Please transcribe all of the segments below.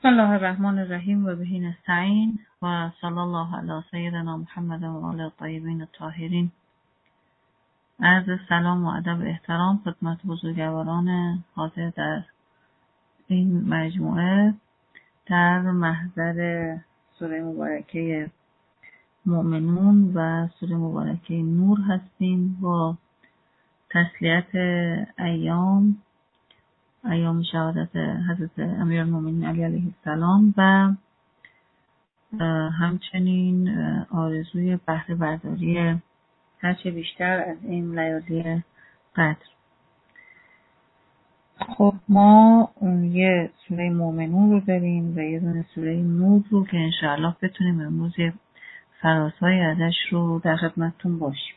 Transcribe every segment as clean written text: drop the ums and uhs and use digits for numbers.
بسم الله الرحمن الرحیم و بهی نستعین و صلی الله علی سیدنا محمد و آله الطیبین الطاهرین. عرض سلام و ادب و احترام خدمت بزرگواران حاضر در این مجموعه در محضر سوره مبارکه مؤمنون و سوره مبارکه نور هستیم با تسلیت ایام شهادت حضرت امیرالمومنین علی علیه السلام و همچنین آرزوی بهره برداری هرچه بیشتر از این لیالی قدر. خب ما یه سوره مؤمنون رو داریم و یه دونه سوره نور رو که انشاءالله بتونیم امروز فرازهای ازش رو در خدمتتون باشیم.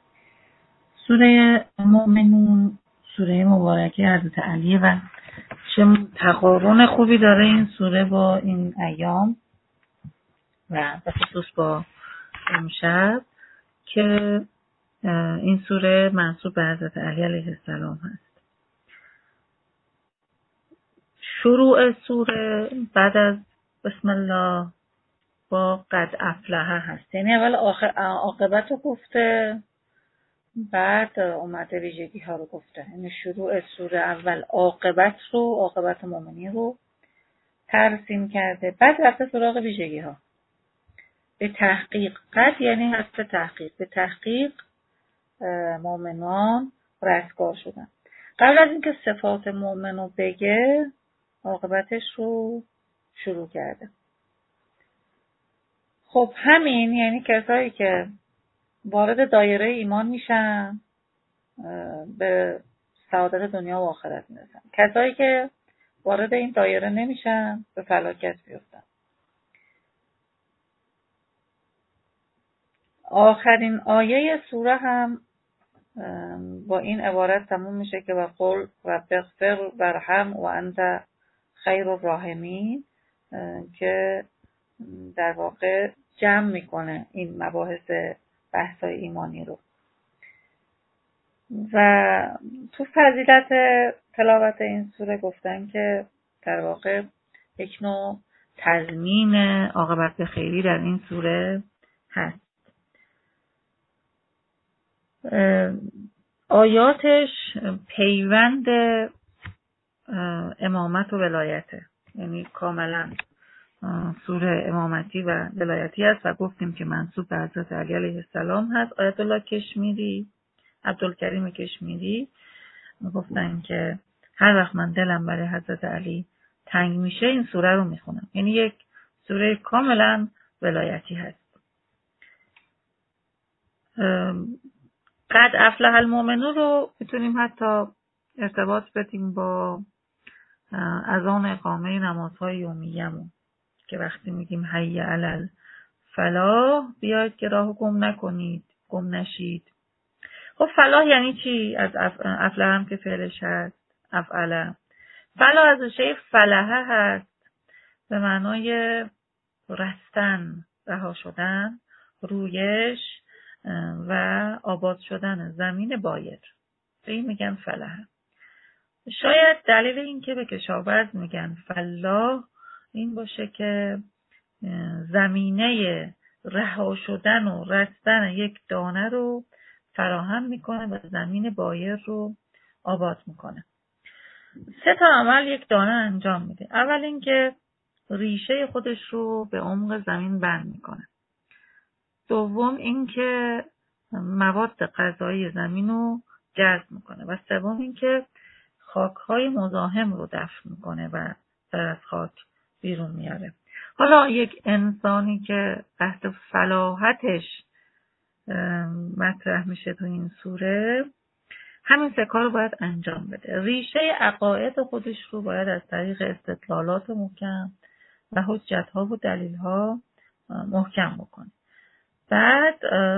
سوره مؤمنون سوره مبارکه حضرت علی و چه تقارن خوبی داره این سوره با این ایام و به خصوص با امشب که این سوره منسوب به حضرت علی علیه السلام هست. شروع سوره بعد از بسم الله با قد افلح هست، یعنی اول عاقبت رو گفته بعد اومده ویژگی ها رو گفته. یعنی شروع سوره اول عاقبت مؤمنین رو ترسیم کرده، بعد رفته سراغ ویژگی ها. به تحقیق قد یعنی هست تحقیق، به تحقیق مؤمنان رستگار شدن. قبل از اینکه صفات مؤمن رو بگه عاقبتش رو شروع کرده. خب همین یعنی کسایی که وارد دایره ایمان میشن به سعادت دنیا و آخرت میرسن، کسایی که وارد این دایره نمیشن به فلاکت میفتن. آخرین آیه سوره هم با این عبارت تموم میشه که وقل رب اغفر وارحم و انت خیر الراحمین، که در واقع جمع میکنه این مباحث بحثای ایمانی رو. و تو فضیلت تلاوت این سوره گفتن که در واقع یک نوع تضمین عاقبت خیری در این سوره هست. آیاتش پیوند امامت و ولایته، یعنی کاملا سوره امامتی و ولایتی است و گفتیم که منسوب به حضرت علی علیه السلام هست. آیت الله کشمیری، عبدالکریم کشمیری گفتن که هر وقت من دلم برای حضرت علی تنگ میشه این سوره رو میخونم، یعنی یک سوره کاملا ولایتی هست. قد افلح المؤمنون رو میتونیم حتی ارتباط بدیم با اذان اقامه نمازهای یومیه‌مون که وقتی میگیم حی علی الفلاح بیاید که راهو گم نکنید، گم نشید. خب فلاح یعنی چی؟ از افلح هم که فعلش هست افعله. فلاح از ریشه فلحه هست به معنای رستن، رها شدن، رویش و آباد شدن زمین بایر، به این میگن فلاح. شاید دلیل این که به کشاورز میگن فلاح این باشه که زمینه رها شدن و رستن یک دانه رو فراهم میکنه و زمین بایر رو آباد میکنه. 3 عمل یک دانه انجام میده. اول اینکه ریشه خودش رو به عمق زمین بند میکنه. دوم اینکه مواد غذایی زمین رو جذب میکنه و سوم اینکه خاک‌های مزاحم رو دفن میکنه و از خاک بیرون میاره. حالا یک انسانی که بحث فلاحتش مطرح میشه تو این سوره، همین 3 کار رو باید انجام بده. ریشه عقاید خودش رو باید از طریق استدلالات محکم و حجت‌ها و دلیل‌ها محکم بکنه. بعد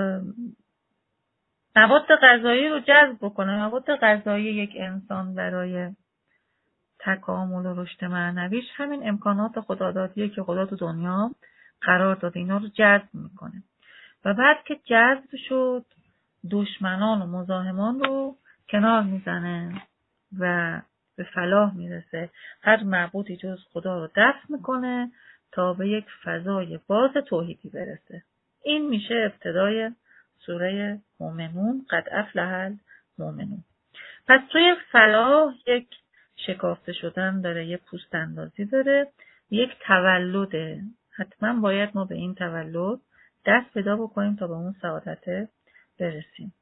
مواد غذایی رو جذب بکنه. مواد غذایی یک انسان برای تکامل و رشد معنویش همین امکانات خدادادیه که خدا تو دنیا قرار داده، اینا رو جذب میکنه. و بعد که جذب شد دشمنان و مزاحمان رو کنار میزنه و به فلاح میرسه. هر معبودی جز خدا رو دفع میکنه تا به یک فضای باز توحیدی برسه. این میشه ابتدای سوره مومنون، قد افلح المومنون. پس توی فلاح یک شکافته شدن داره، یک پوست اندازی داره، یک تولده. حتما باید ما به این تولد دست پیدا بکنیم تا به اون سعادت برسیم.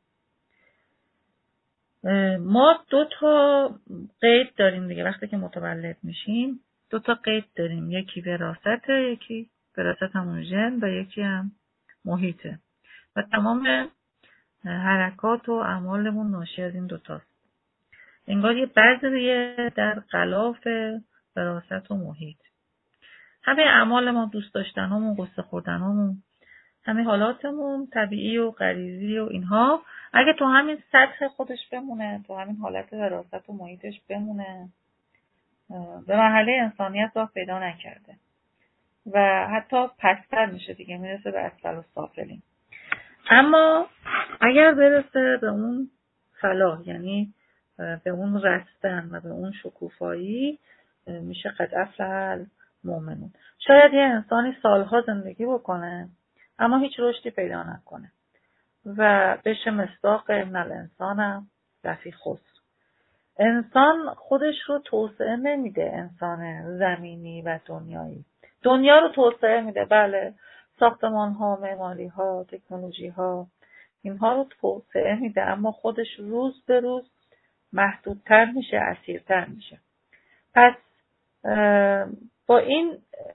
ما 2 قید داریم دیگه وقتی که متولد میشیم. 2 قید داریم، یکی وراثته، یکی وراثت همون ژن و یکی هم محیطه و تمام حرکات و اعمالمون ناشی از این 2 تاست. انگار یه بذریه در غلاف وراثت و محیط. همه اعمال ما، دوست داشتنامون، قصه خوردنامون، همه حالاتمون طبیعی و غریزی و اینها اگه تو همین سطح خودش بمونه، تو همین حالت وراثت و محیطش بمونه، به مرحله انسانیت راه پیدا نکرده و حتی پستر میشه دیگه، میرسه به اسفل السافلین. اما اگر برسه به اون فلاح، یعنی به اون رستن و به اون شکوفایی، میشه قد افلح المومنون. شاید یه انسانی سالها زندگی بکنه اما هیچ رشدی پیدا نکنه و بشه مصداق ان الانسان لفی خسر. انسان خودش رو توسعه نمیده، انسان زمینی و دنیایی. دنیا رو توسعه میده، بله، ساختمان ها، معماری ها، تکنولوژی ها، اینها رو توسعه میده، اما خودش روز به روز محدودتر میشه، اسیرتر میشه. پس با این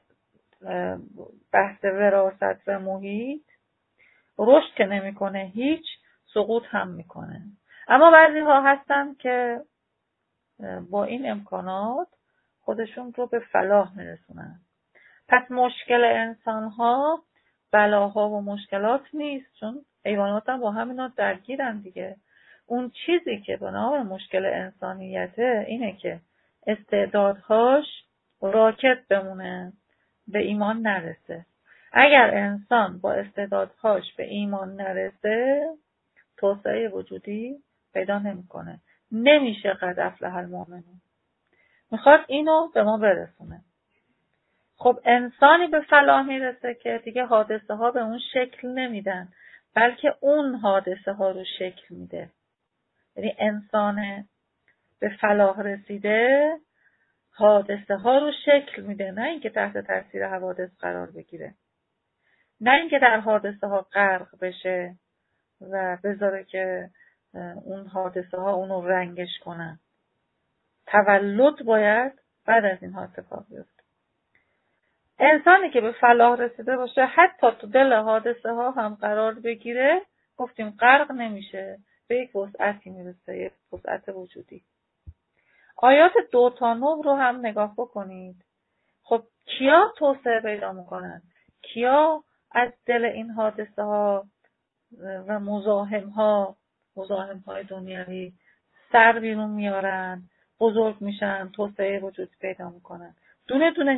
بحث وراثت و محیط رشد که نمیکنه، هیچ، سقوط هم میکنه. اما بعضی ها هستن که با این امکانات خودشون رو به فلاح میرسونن. پس مشکل انسان ها بلاها و مشکلات نیست، چون حیوانات هم با همینا درگیرن دیگه. اون چیزی که به نام مشکل انسانیته اینه که استعدادهاش راکد بمونه، به ایمان نرسه. اگر انسان با استعدادهاش به ایمان نرسه، توسعه وجودی پیدا نمیکنه. نمیشه قد افلح المومنون. میخواد اینو به ما برسونه. خب انسانی به فلاح میرسه که دیگه حادثه ها به اون شکل نمیدن، بلکه اون حادثه ها رو شکل میده. یعنی انسان به فلاح رسیده حادثه ها رو شکل میده، نه اینکه تحت تاثیر حوادث قرار بگیره، نه اینکه در حادثه ها غرق بشه و بذاره که اون حادثه ها اونو رنگش کنن. تولد باید بعد از این اتفاق بیفته. انسانی که به فلاح رسیده باشه حتی تو دل حادثه ها هم قرار بگیره، گفتیم غرق نمیشه، به یک وسعتی میرسه، یک وسعت وجودی. آیات 2 تا 9 رو هم نگاه بکنید. خب کیا توسعه پیدا میکنن؟ کیا از دل این حادثه ها و مزاحم های دنیوی سر بیرون میارن، بزرگ میشن، توسعه وجود پیدا میکنن؟ دونه دونه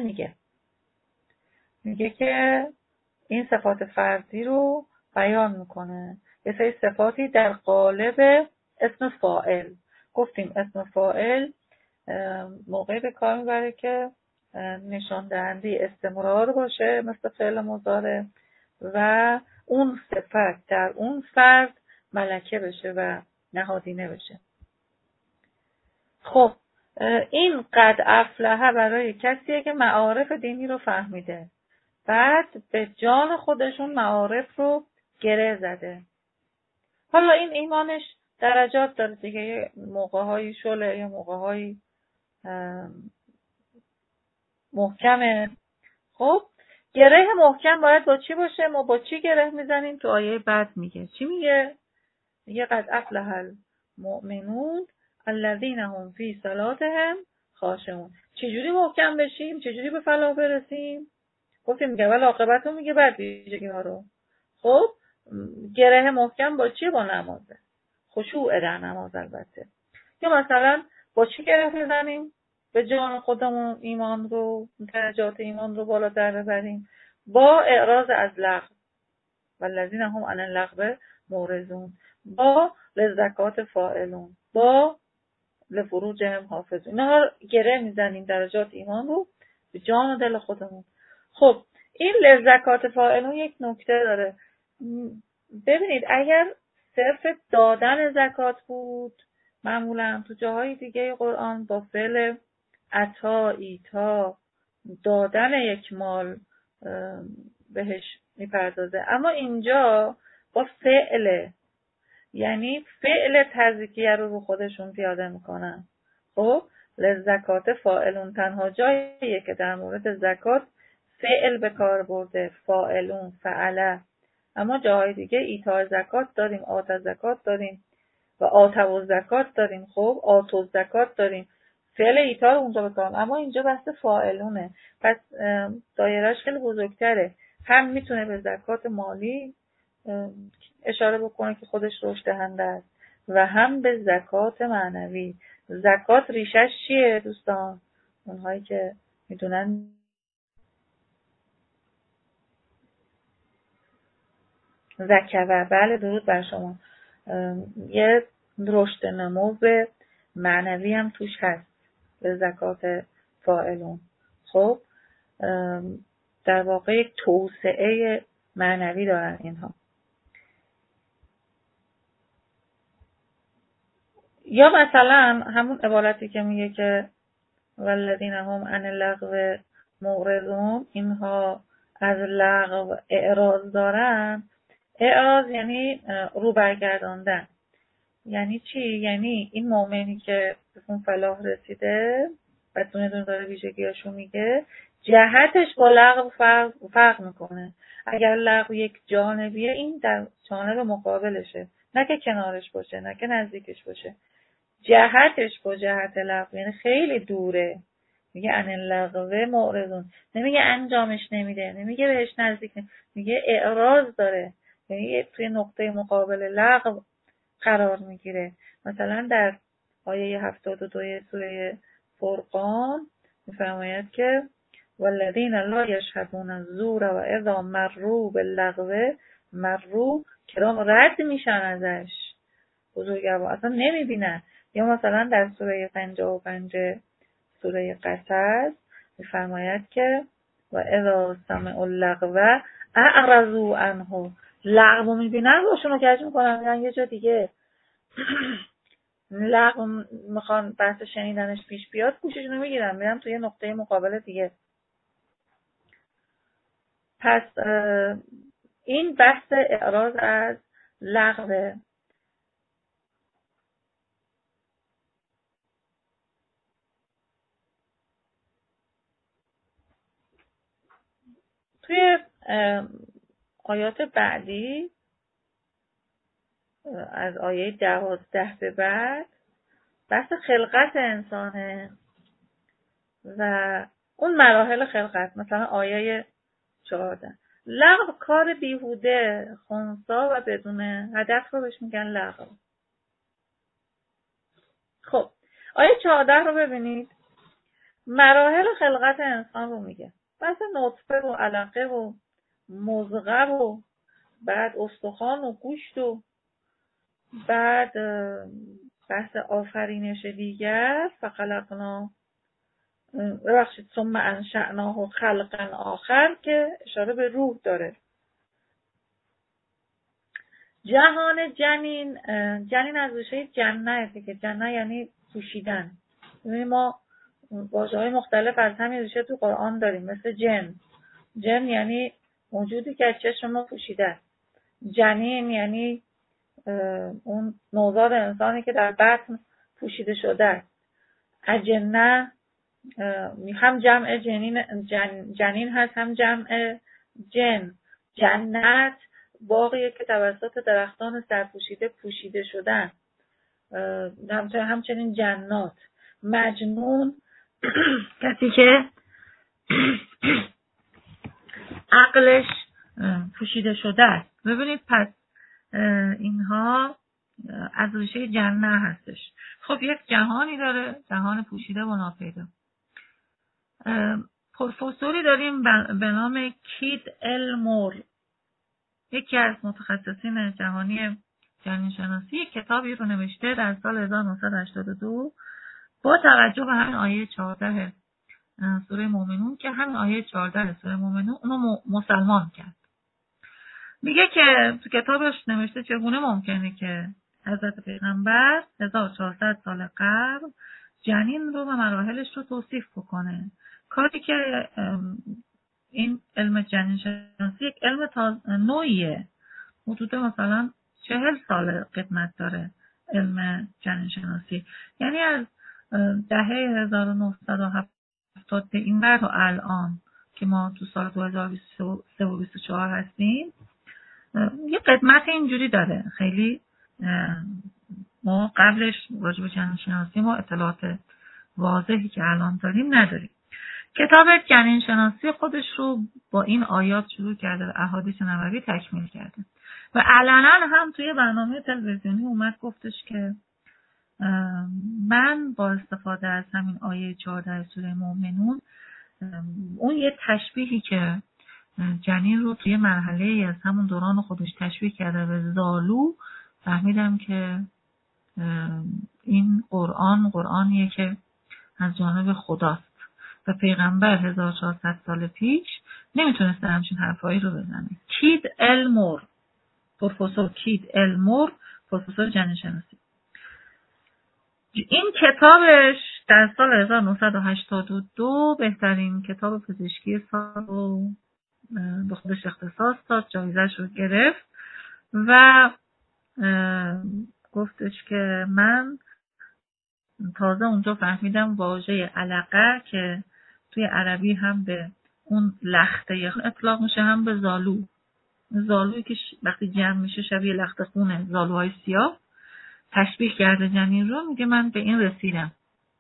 میگه که این صفات فردی رو بیان میکنه. یه سری صفاتی در قالب اسم فاعل. گفتیم اسم فاعل موقعی به کار میبره که نشان دهنده استمرار باشه مثل فعل مضارع و اون صفت در اون فرد ملکه بشه و نهادینه بشه. خب این قد افلح برای کسیه که معارف دینی رو فهمیده، بعد به جان خودشون معارف رو گره زده. حالا این ایمانش درجات داره دیگه، یه موقع‌هایی شله، یه موقع‌هایی محکمه. خب گره محکم باید با چی باشه؟ ما با چی گره میزنیم؟ تو آیه بعد میگه چی میگه؟ میگه قد افلح المؤمنون الذین هم فی صلاتهم خاشعون. چجوری محکم بشیم؟ چجوری به فلاح برسیم؟ گفتیم میگه اول عاقبت رو میگه، بعد ویژگی ها رو. خب گره محکم با چی؟ با نمازه، خشوع در نماز البته. یا مثلا با چی گره بزنیم؟ به جان خودمون ایمان رو، درجات ایمان رو بالاتر ببریم، با اعراض از لغو والذین هم عن اللغو معرضون، با للزکات فاعلون، با لفروجهم حافظون. اینها رو گره میزنیم درجات ایمان رو به جان و دل خودمون. خب این لزکات فاعلون یک نکته داره. ببینید اگر صرف دادن زکات بود معمولا تو جاهای دیگه قرآن با فعل عطا، ایتا، دادن یک مال بهش میپردازه، اما اینجا با فعل، یعنی فعل تزکیه رو خودشون پیاده میکنن. خب لزکات فاعلون تنها جاییه که در مورد زکات فعل به کار برده، فاعلون، فعله. اما جاهای دیگه ایتا زکات داریم، آت زکات داریم و آتو زکات داریم. خب آتو زکات داریم، فعل ایتا رو اونجا بکنم، اما اینجا بحث فاعلونه. پس دایرهش خیلی بزرگتره، هم میتونه به زکات مالی اشاره بکنه که خودش رشد دهنده است و هم به زکات معنوی. زکات ریشش چیه دوستان؟ اونهایی که میدونن زکوه. بله درود بر شما. یه رشد نمو معنوی هم توش هست به زکات فاعلون. خب در واقع یک توسعه معنوی دارن اینها. یا مثلا همون عبارتی که میگه که والذین هم عن اللغو معرضون، اینها از لغو اعراض دارن. اعراض یعنی رو برگرداندن. یعنی چی؟ یعنی این مؤمنی که به اون فلاح رسیده و دونه دونه داره ویژگیاشو میگه، جهتش با لغو فرق میکنه. اگر لغو یک جانبیه، این در جانب مقابلشه، نه که کنارش باشه، نه که نزدیکش باشه. جهتش با جهت لغو یعنی خیلی دوره. میگه ان اللغو معرضون، نمیگه انجامش نمیده، نمیگه بهش نزدیک میگه اعراض داره، یعنی توی نقطه مقابل لغو قرار میگیره. مثلا در آیه 72 سوره فرقان میفرماید که والذین لا یشهدون الزور و اذا مروا باللغو مروا کرام، رد میشن ازش، بزرگوار اصلا نمیبینن. یا مثلا در سوره 55 سوره قصص میفرماید که و اذا سمعوا اللغو اعرضوا عنه، لغو میبینن روشونو کج میکنن، میرن یه جا دیگه. لغو میخوان بحث شنیدنش پیش بیاد، گوششونو میگیرن میرن توی نقطه مقابل دیگه. پس این بحث اعراض از لغوه. توی آیات بعدی از آیه 12 به بعد بحث خلقت انسانه و اون مراحل خلقت. مثلا آیه 14 لغو کار بیهوده، خنثی و بدون هدف رو بهش میگن لغو. خب آیه 14 رو ببینید، مراحل خلقت انسان رو میگه. بحث نطفه و علقه و مضغه و بعد استخوان و گوشت و بعد بحث آفرینش دیگر فخلقنا ثم انشأناه خلقا آخر که اشاره به روح داره. جهان جنین، جنین از ریشه جنه دیگه، جنه یعنی پوشیدن. ما واژه‌های مختلف از همین ریشه تو قرآن داریم، مثل جن. جن یعنی موجودی که از چشم ما پوشیده است. جنین یعنی اون نوزاد انسانی که در بطن پوشیده شده است. اجنه هم جمع جنین هست، هم جمع جن. جنت باغی که توسط درختان سرپوشیده پوشیده شدن. همچنین جنات. مجنون کسی که عقلش پوشیده شده است. ببینید پس اینها از ریشه جنه هستش. خب یک جهانی داره، جهان پوشیده و ناپیدا. پروفسوری داریم به نام کید المور، یکی از متخصصین جهانی جنین شناسی، کتابی رو نوشته در سال 1982 با توجه به همین آیه 14 سوره مومنون که همین آیه 14 سوره مومنون اونو مسلمان کرد. میگه که تو کتابش نوشته چگونه ممکنه که حضرت پیغمبر 1400 سال قبل جنین رو و مراحلش رو توصیف بکنه. کاری که این علم جنین شناسی یک علم نوعیه، حدود مثلا 40 سال قدمت داره علم جنین شناسی. یعنی از دهه 1970 به این ور و الان که ما تو سال 2023 و 2024 هستیم یه قدمت اینجوری داره. خیلی ما قبلش راجع به جنین شناسی ما اطلاعات واضحی که الان داریم نداریم. کتاب جنین شناسی خودش رو با این آیات شروع کرده و احادیث نبوی تکمیل کرده و علنا هم توی برنامه تلویزیونی اومد گفتش که من با استفاده از همین آیه 14 سوره مومنون اون یه تشبیهی که جنین رو توی مرحله از همون دوران خودش تشبیه کرده به زالو، فهمیدم که این قرآنیه که از جانب خداست و پیغمبر 1400 سال پیش نمیتونسته همچین حرفایی رو بزنه. کید المور، پروفسور کید المور، پروفسور جنین شناسی، این کتابش در سال 1982 بهترین کتاب پزشکی سال رو به خودش اختصاص داد، جایزه‌اش رو گرفت و گفتش که من تازه اونجا فهمیدم واژه علقه که توی عربی هم به اون لخته اطلاق میشه هم به زالو، زالویی که وقتی جمع میشه شبیه لخته خونه، زالوهای سیاه، تشبیه کرده جنین رو. میگه من به این رسیدم.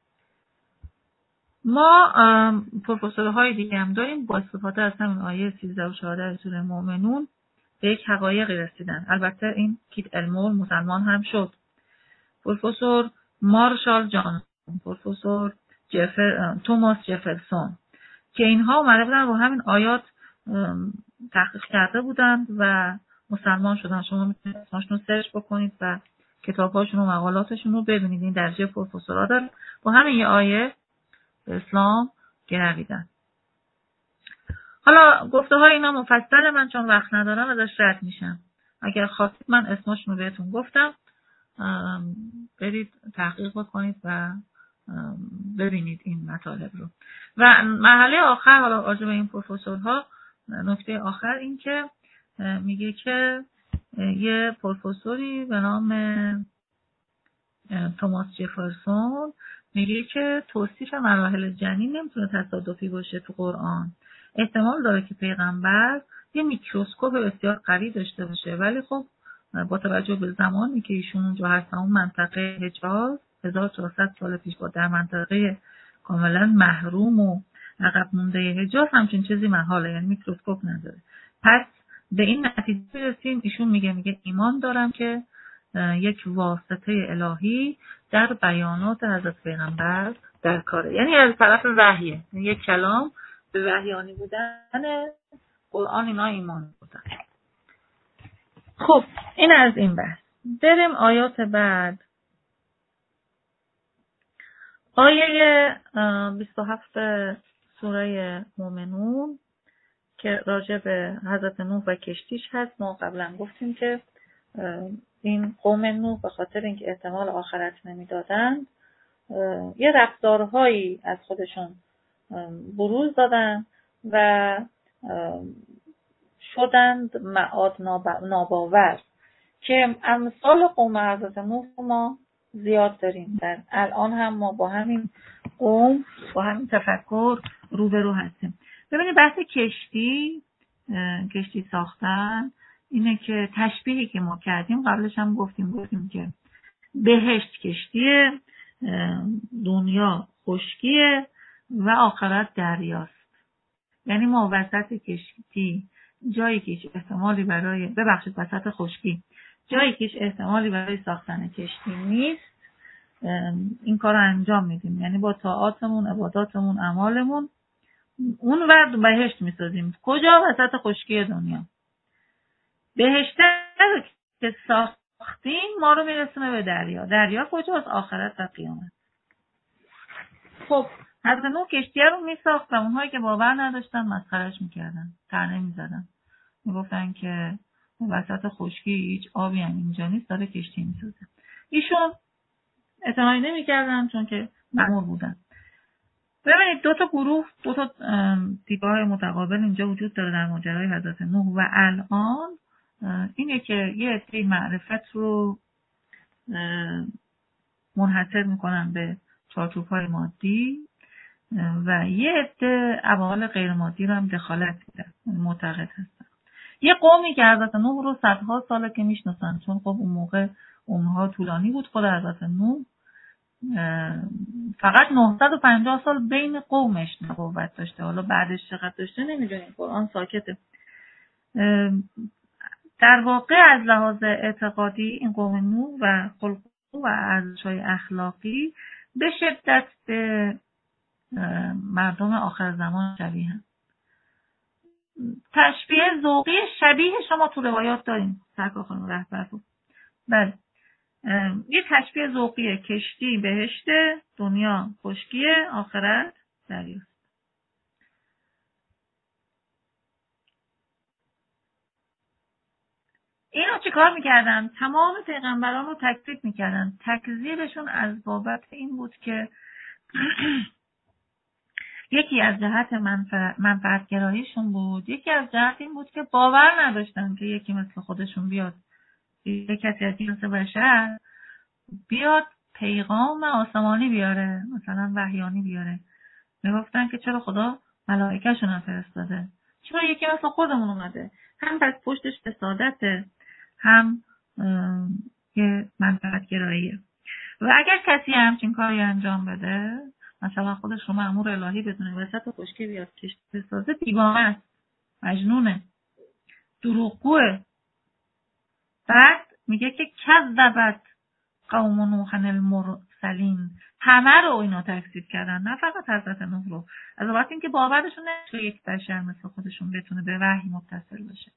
ما پروفسورهای دیگه هم داریم با استفاده از همین آیه 13 و 14 سوره مومنون به یک حقایقی رسیدن. البته این کیت المور مسلمان هم شد. پروفسور مارشال جانسون، پروفسور توماس جفرسون که اینها اومده بودن رو همین آیات تحقیق کرده بودند و مسلمان شدن. شما میتونید اسمشون رو سرچ بکنید و کتاب‌هاشون و مقالاتشون رو ببینید. این درجه پروفسورها دارن با همین یه آیه به اسلام گرویدن. حالا گفته های اینا مفصل، من چون وقت ندارم ازش رد میشم. اگر خواستید من اسمشون رو بهتون گفتم، برید تحقیق بکنید و ببینید این مطالب رو. و مرحله آخر، حالا راجع به این پروفسورها نکته آخر این که میگه که یه پروفسوری به نام توماس جفرسون میگه که توصیف مراحل جنین نمیتونه تصادفی باشه تو قرآن. احتمال داره که پیغمبر یه میکروسکوپ بسیار قوی داشته باشه، ولی خب با توجه به زمانی که ایشون اونجا هستن، اون منطقه حجاز 1400 سال پیش با در منطقه کاملا محروم و عقب مونده حجاز همچین چیزی محاله، یعنی میکروسکوپ نداره. پس به این نتیجه رسیم، ایشون میگه ایمان دارم که یک واسطه الهی در بیانات حضرت پیغمبر در کاره، یعنی از طرف وحیه، یک کلام به وحیانی بودن قرآن اینا ایمان بودن. خب این از این بحث. بریم آیات بعد. آیه 27 سوره مومنون که راجع به حضرت نوح و کشتیش هست. ما قبلا گفتیم که این قوم نوح به خاطر اینکه احتمال آخرت نمیدادن یه رفتارهایی از خودشون بروز دادن و شدند معاد ناباور که امثال قوم حضرت نوح ما زیاد داریم. در الان هم ما با همین قوم با همین تفکر روبرو هستیم. ببینید بحث کشتی ساختن اینه که تشبیهی که ما کردیم قبلش هم گفتیم که بهشت کشتیه، دنیا خشکیه و آخرت دریاست. یعنی ما وسط کشتی جایی که هیچ احتمالی برای وسط خشکی جایی که هیچ احتمالی برای ساختن کشتی نیست، این کار رو انجام میدیم. یعنی با طاعاتمون، عباداتمون، اعمالمون اون ورد بهشت میسازیم. کجا؟ وسط خشکی دنیا. بهشت که ساختیم ما رو میرسونه به دریا. دریا کجاست؟ آخرت و قیامت. خب حضرت نوح کشتی رو میساخت و اونهایی که باور نداشتن مسخرش میکردن، طعنه میزدن، میگفتن که وسط خشکی هیچ آبی هم اینجا نیست، داره کشتی میسازه. ایشون اعتنایی نمیکردن چون که مأمور بودن. ببینید دو تا گروه، دو تا دیدگاه متقابل اینجا وجود داره در ماجرای حضرت نوح و الان. اینه که یه عده معرفت رو منحصر میکنن به چارچوب‌های مادی و یه عده عوامل غیر مادی رو هم دخالت میدن، معتقد هستن. یه قومی که حضرت نوح رو صدها ساله که میشناسن، چون خب اون موقع عمرها طولانی بود. خود حضرت نوح فقط 950 سال بین قومش نبوت داشته، حالا بعدش چقدر داشته نمیدونیم، قرآن ساکته. در واقع از لحاظ اعتقادی این قوم نوح و خلق و ارزش‌های اخلاقی به شدت به مردم آخر زمان شبیه هم. تشبیه ذوقی شبیه شما تو روایات داریم، سرکار خانم رهبر بود. بله، یه تشبیه ذوقی کشتی بهشت، دنیا خشکیه، آخرت دریاست. اینو چیکار میکردن؟ تمام پیغمبران رو تکذیب میکردن. تکذیبشون از بابت این بود که یکی از جهت منفعتگراییشون بود، یکی از جهت این بود که باور نداشتن که یکی مثل خودشون بیاد، یک کسی از جنس بشر بیاد پیغام آسمانی بیاره، مثلا وحیانی بیاره. میگفتن که چرا خدا ملائکه‌شون هم فرستاده، چرا یکی مثل خودمون اومده؟ هم پس پشتش حسادته، هم یه منفعتگراییه. و اگر کسی همچین کاری انجام بده، مثلا خودش رو مأمور الهی بدونه، وسط خشکی بیاد کشتی بسازه، دیوانه است، مجنونه، دروغگوه. بعد میگه که کذبت قوم نوح المرسلین، همه رو اینا تکذیب کردن، نه فقط حضرت نوح رو. از وقتی اینکه باورشون نمیشه یک بشر مثل خودشون بتونه به وحی متصل باشه.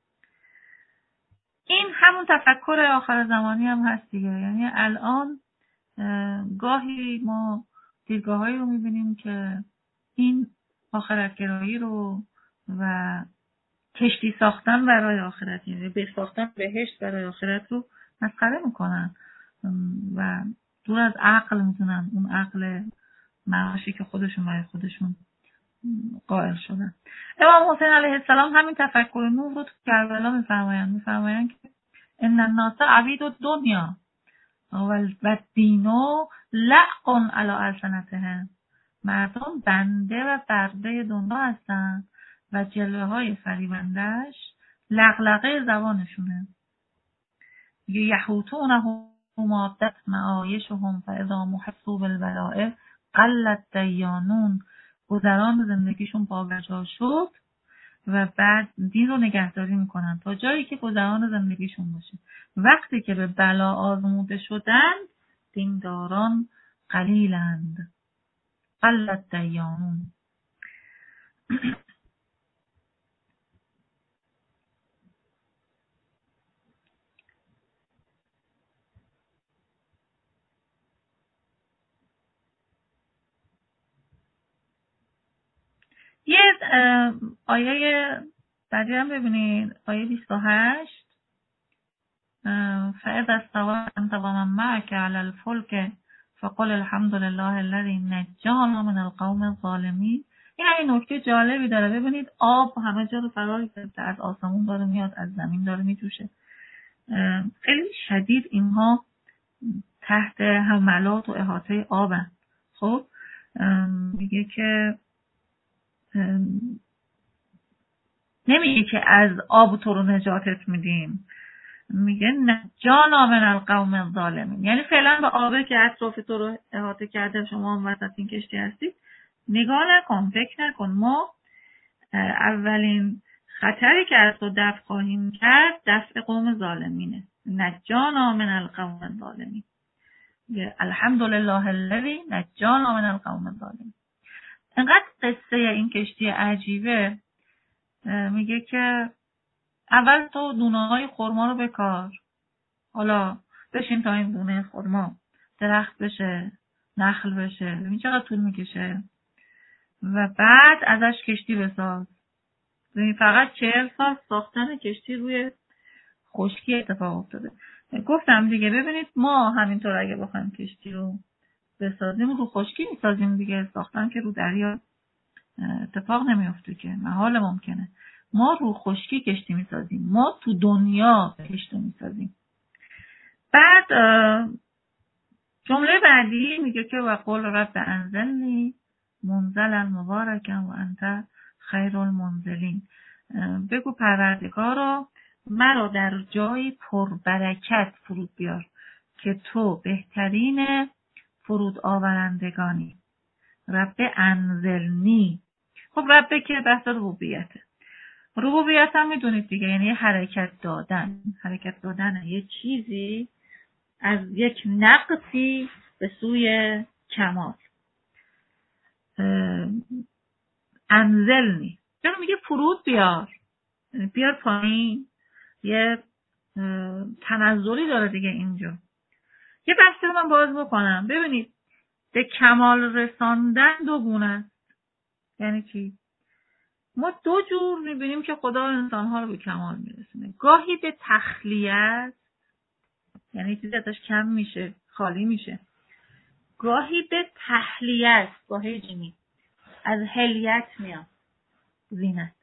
این همون تفکر آخر زمانی هم هست دیگه. یعنی الان گاهی ما دیدگاه‌هایی رو می‌بینیم که این آخرتگرایی رو و کشتی ساختن برای آخرت، یعنی بساختن بهشت برای آخرت رو مسخره میکنن و دور از عقل میتونن، اون عقل معاشی که خودشون برای خودشون قائل شدن. امام حسین علیه السلام همین تفکر نوح رو تو کربلا میفرمایند که ان الناس عبید الدنیا و دینو لعق علی السنتهم، مردم بنده و برده دنیا هستن و جلوه های فریبندش لغلغه زبانشونه. یحوتونه مادت معایشهم فاذا محسوا بالبلاء قلت دیانون، گذران زندگیشون پابرجا شد و بعد دین رو نگهداری میکنن تا جایی که گذران زندگیشون باشه. وقتی که به بلا آزموده شدند، دینداران قلیلند، قلت دیانون. یه آیه بعدی هم ببینید، آیه 28. فَإِذَا اسْتَوَىٰ أَنْتَ وَمَن مَّعَكَ عَلَى الْفُلْكِ فَقُلِ الْحَمْدُ لِلَّهِ الَّذِي نَجَّانَا مِنَ الْقَوْمِ الظَّالِمِينَ. این همین نکته جالبی داره. ببینید آب همه جا رو فرا گرفته، از آسمون داره میاد، از زمین داره میجوشه. خیلی شدید اینها تحت حملات و احاطه آبن. خب میگه که نمیگه که از آب تو رو نجاتت میدیم، میگه نجانا من القوم الظالمین. یعنی فعلا به آبه که اطراف تو رو احاطه کرده، شما هم وسط این کشتی هستید، نگاه نکن، فکر نکن. ما اولین خطری که از تو دفع خواهیم کرد دفع قوم ظالمینه. نجانا من القوم الظالمین. الحمدلله الذی نجانا من القوم الظالمین. انقدر قصه این کشتی عجیبه. میگه که اول تو دونه‌های خرما رو بکار، حالا بشین تا این دونه خرما درخت بشه، نخل بشه. ببین چقدر طول میکشه. و بعد ازش کشتی بساز. ببین فقط 40 سال ساختن کشتی روی خشکی اتفاق افتاده. گفتم دیگه ببینید ما همینطور اگه بخوایم کشتی رو بسازیم رو خشکی میسازیم دیگه. ساختن که رو دریا اتفاق نمیفته که، محال ممکنه. ما رو خشکی کشتی میسازیم، ما تو دنیا کشتی میسازیم. بعد جمله بعدی میگه که وقل رب انزلنی منزلا مبارکا و انت خیر المنزلین. بگو پروردگارا مرا در جای پربرکت فرود بیار که تو بهترین فرود آورندگانی. رب انزلنی. خب رب که بحث ربوبیته. ربوبیت هم میدونید دیگه، یعنی حرکت دادن. حرکت دادن یه چیزی از یک نقصی به سوی کمال. انزلنی چرا میگه فرود بیار، بیار پایین. یه تنزلی داره دیگه اینجا. یه بحثی رو من باز بکنم. ببینید به کمال رساندن دو گونه است. یعنی چی؟ ما دو جور میبینیم که خدا انسانها رو به کمال میرسونه. گاهی به تخلیه، یعنی چیزی ازش کم میشه، خالی میشه. گاهی به تحلیه است، با هیجمی از هلیت میاد، زینت.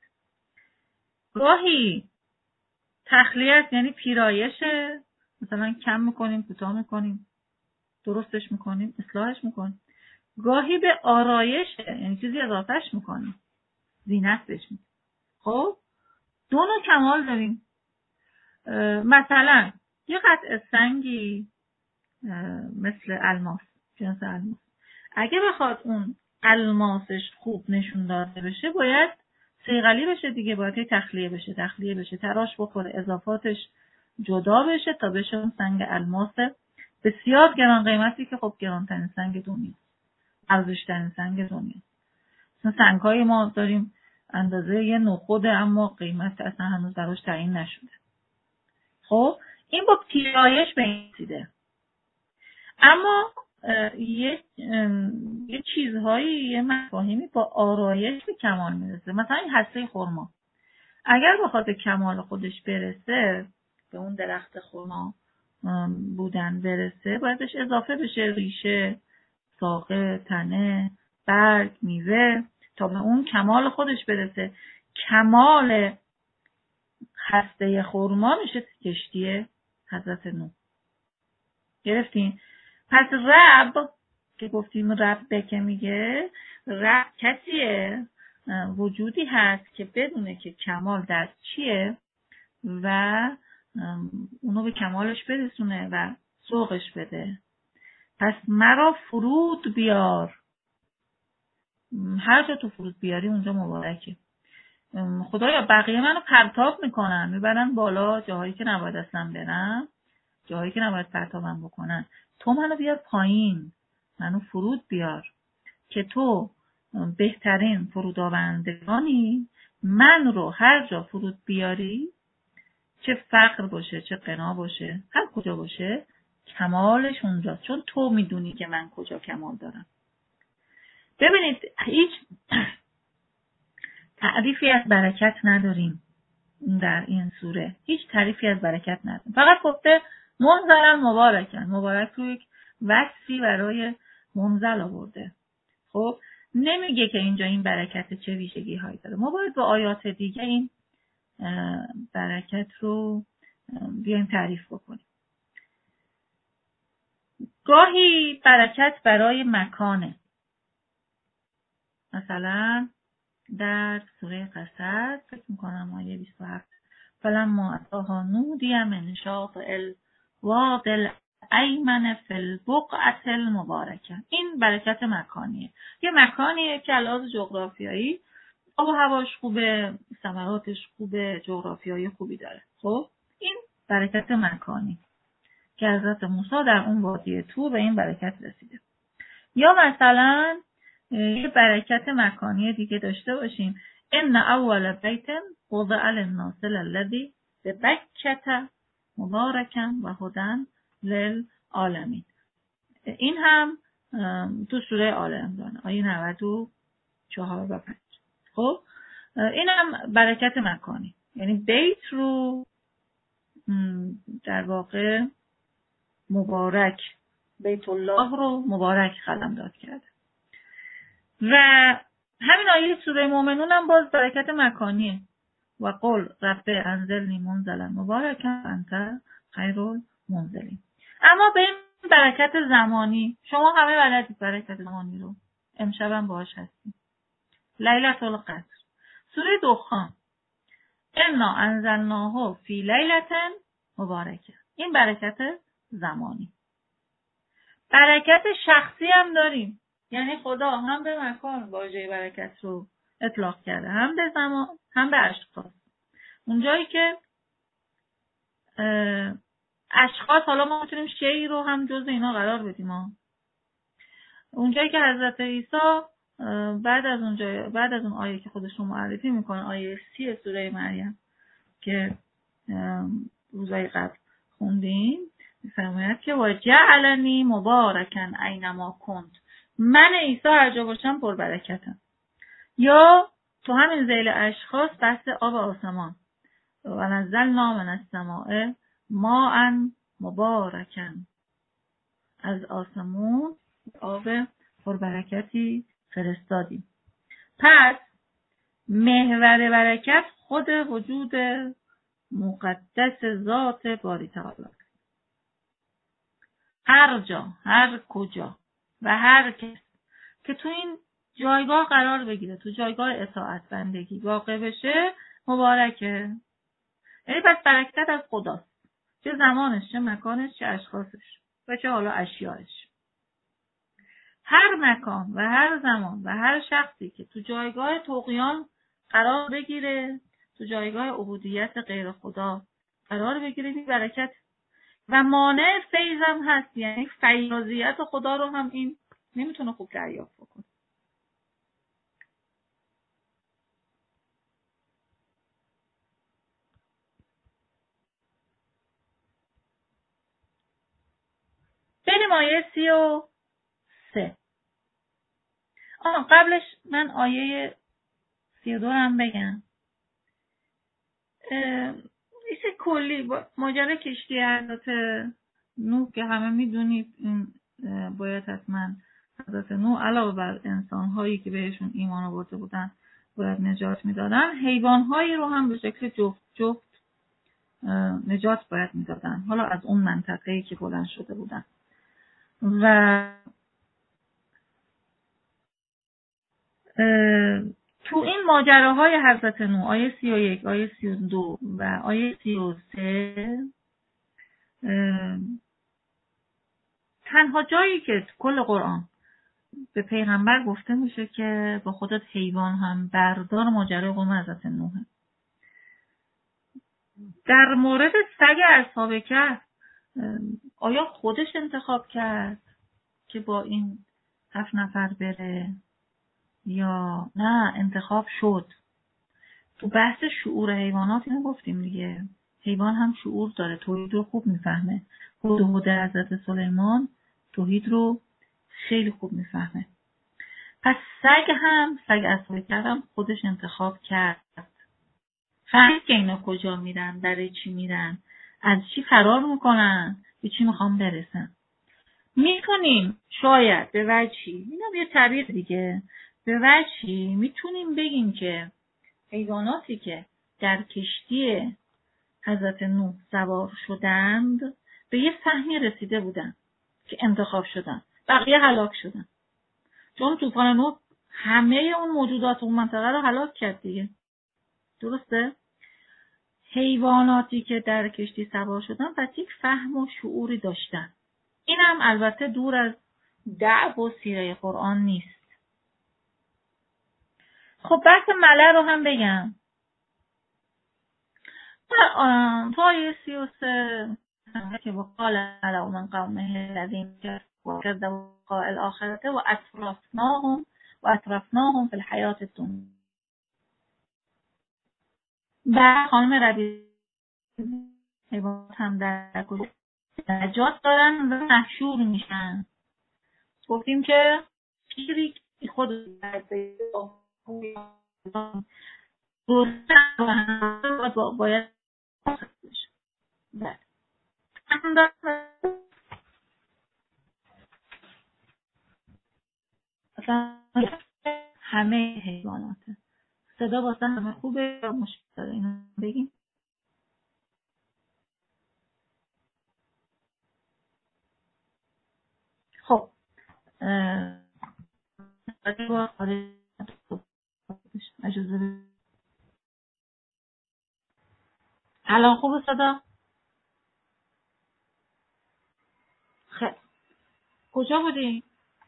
گاهی تخلیه است یعنی پیرایشه، مثلا کم میکنیم، کوتاه میکنیم، درستش میکنیم، اصلاحش میکنیم. گاهی به آرایشه، یعنی چیزی اضافهش میکنیم، زینت بهش میدیم. خب دو نوع کمال داریم. مثلا یه قطعه سنگی مثل الماس، جنس الماس، اگه بخواد اون الماسش خوب نشون داده بشه باید صیقلی بشه دیگه، باید تخلیه بشه، تراش بخوره، اضافاتش جدا بشه تا بشه اون سنگ الماس بسیار گران قیمتی که خب گرانترین سنگ دنیا، ارزشترین سنگ دنیا. مثلا سنگ‌های ما داریم اندازه یه نخود اما قیمت اصلا هنوز براش تعیین نشده. خب این با پیرایش به این رسیده. اما یه چیزهایی، یه مفاهیمی با آرایش به کمال میرسه. مثلا این هسته خرما اگر بخواد به کمال خودش برسه، به اون درخت خرما بودن برسه، باید بهش اضافه بشه ریشه، ساقه، تنه، برگ، میوه تا به اون کمال خودش برسه. کمال هسته خرما میشه کشتی حضرت نوح. گرفتین؟ پس رب که گفتیم رب که میگه رب کسیه، وجودی هست که بدونه که کمال در چیه و اونو به کمالش برسونه و سوقش بده. پس مرا فرود بیار. هر جا تو فرود بیاری اونجا مبارکه. خدایا بقیه منو پرتاب میکنن، میبرن بالا جاهایی که نباید اصلا برم، جاهایی که نباید پرتابم بکنن. تو منو بیار پایین، منو فرود بیار که تو بهترین فرودآورندگانی. من رو هر جا فرود بیاری، چه فقر باشه چه غنا باشه، هر کجا باشه کمالش اونجاست، چون تو میدونی که من کجا کمال دارم. ببینید هیچ تعریفی از برکت نداریم در این سوره، هیچ تعریفی از برکت نداریم. فقط گفته منزلا مبارکن، مبارک رو یک وصفی برای منزل آورده. خب نمیگه که اینجا این برکت چه ویژگی هایی داره. ما باید با آیات دیگه این برکت رو بیایم تعریف بکنیم. گاهی برکت برای مکانه. مثلا در سوره قصص فکر میکنم آیه 27 فلما اتاها نودی من شاطئ الوادی الایمن فی البقعة المبارکه. این برکت مکانیه. یه مکانیه که علاوه جغرافیایی آب و هواش خوبه، ثمراتش خوبه، جغرافیایی خوبی داره. خب این برکت مکانی که حضرت موسی در اون وادی طور به این برکت رسیده. یا مثلا یه برکت مکانی دیگه داشته باشیم. ان اول بیت وضع للناس الذی ببکة مبارکا و هدی للعالمین. این هم تو سوره آل عمران آیه 94 و 5. خب اینم برکت مکانی، یعنی بیت رو در واقع مبارک، بیت الله رو مبارک قلمداد کرده. و همین آیه سوره مومنون هم باز برکت مکانیه. و قل رب انزلنی منزلا مبارکا انت خیر المنزلین. اما به این برکت زمانی، شما همه بلدید برکت زمانی رو، امشبم باهاش هستیم. لیلة القدر، سوره دخان، انا انزلناه فی لیلة مبارکه، این برکت زمانی. برکت شخصی هم داریم، یعنی خدا هم به مکان واژه برکت رو اطلاق کرده، هم به زمان، هم به اشخاص. اونجایی که اشخاص، حالا ما میتونیم شیء رو هم جز اینا قرار بدیم. اونجایی که حضرت عیسی بعد از اون آیه که خودشون معرفی میکنه، آیه 30 سوره مریم که روزای قبل خوندیم، میفرماید که و جعلنی مبارکن اینما کنت، من عیسی هر جا باشم پربرکتم. یا تو همین ذیل اشخاص بحث آب آسمان، و نزلنا من السماء ماء مبارکن، از آسمون آب پربرکتی فرستادیم. پس محور برکت خود وجود مقدس ذات باری تعالی. هر جا، هر کجا و هر کس که تو این جایگاه قرار بگیره، تو جایگاه اطاعت بندگی واقع بشه، مبارکه. یعنی پس برکت از خداست، چه زمانش، چه مکانش، چه اشخاصش و چه حالا اشیایش. هر مکان و هر زمان و هر شخصی که تو جایگاه طغیان قرار بگیره، تو جایگاه عبودیت غیر خدا قرار بگیره، این برکت و مانع فیض هم هست، یعنی فیاضیت خدا رو هم این نمیتونه خوب دریافت بکنه. بریم آیه 33. قبلش من آیه 32 هم بگم. ایسه کلی ماجرا کشتی حضرت نوح که همه میدونید، این باید حتما حضرت نوح علاوه بر انسان‌هایی که بهشون ایمان آورده بودن باید نجات میدادن، حیوان‌هایی رو هم به شکل جفت نجات باید میدادن، حالا از اون منطقه‌ای که بلند شده بودن. و تو این ماجراهای حضرت نوح، آیه 31، آیه 32 و آیه 33، تنها جایی که کل قرآن به پیغمبر گفته میشه که با خودت حیوان هم بردار، ماجرای قوم حضرت نوح. در مورد سگ اصحاب کهف، آیا خودش انتخاب کرد که با این 7 نفر بره یا نه انتخاب شد؟ تو بحث شعور حیوانات اینو گفتیم دیگه، حیوان هم شعور داره، توحید رو خوب میفهمه. هدهد حضرت سلیمان توحید رو خیلی خوب میفهمه. پس سگ اصحاب کهف خودش انتخاب کرد، فهمید که اینا کجا میرن، برای چی میرن، از چی فرار میکنن، به چی میخوام برسن. میتونیم شاید به وجهی، اینم یه تعبیر دیگه، به وجهی میتونیم بگیم که حیواناتی که در کشتی حضرت نوح سوار شدند به یه فهمی رسیده بودن که انتخاب شدن، بقیه هلاک شدن. چون طوفان نوح همه اون موجودات اون منطقه رو هلاک کرد دیگه، درسته؟ حیواناتی که در کشتی سوار شدن پس یک فهم و شعوری داشتن. این هم البته دور از دعو و سیره قرآن نیست. خب بحث ملع رو هم بگم. تو آیه 33 که وقال ملع من قومه الذین کذبوا بلقاء الآخرة و اطرفناهم فی الحیاة الدنیا. بعد خانم ربیع حیوانات هم در نجات دارن و محشور میشن. گفتیم که پیری خود باید همه حیوانات صدا واسه همه خوبه یا مشکل داره اینو بگیم. خب اجازه الان خوبه صدا؟ خیلی کجا بودیم؟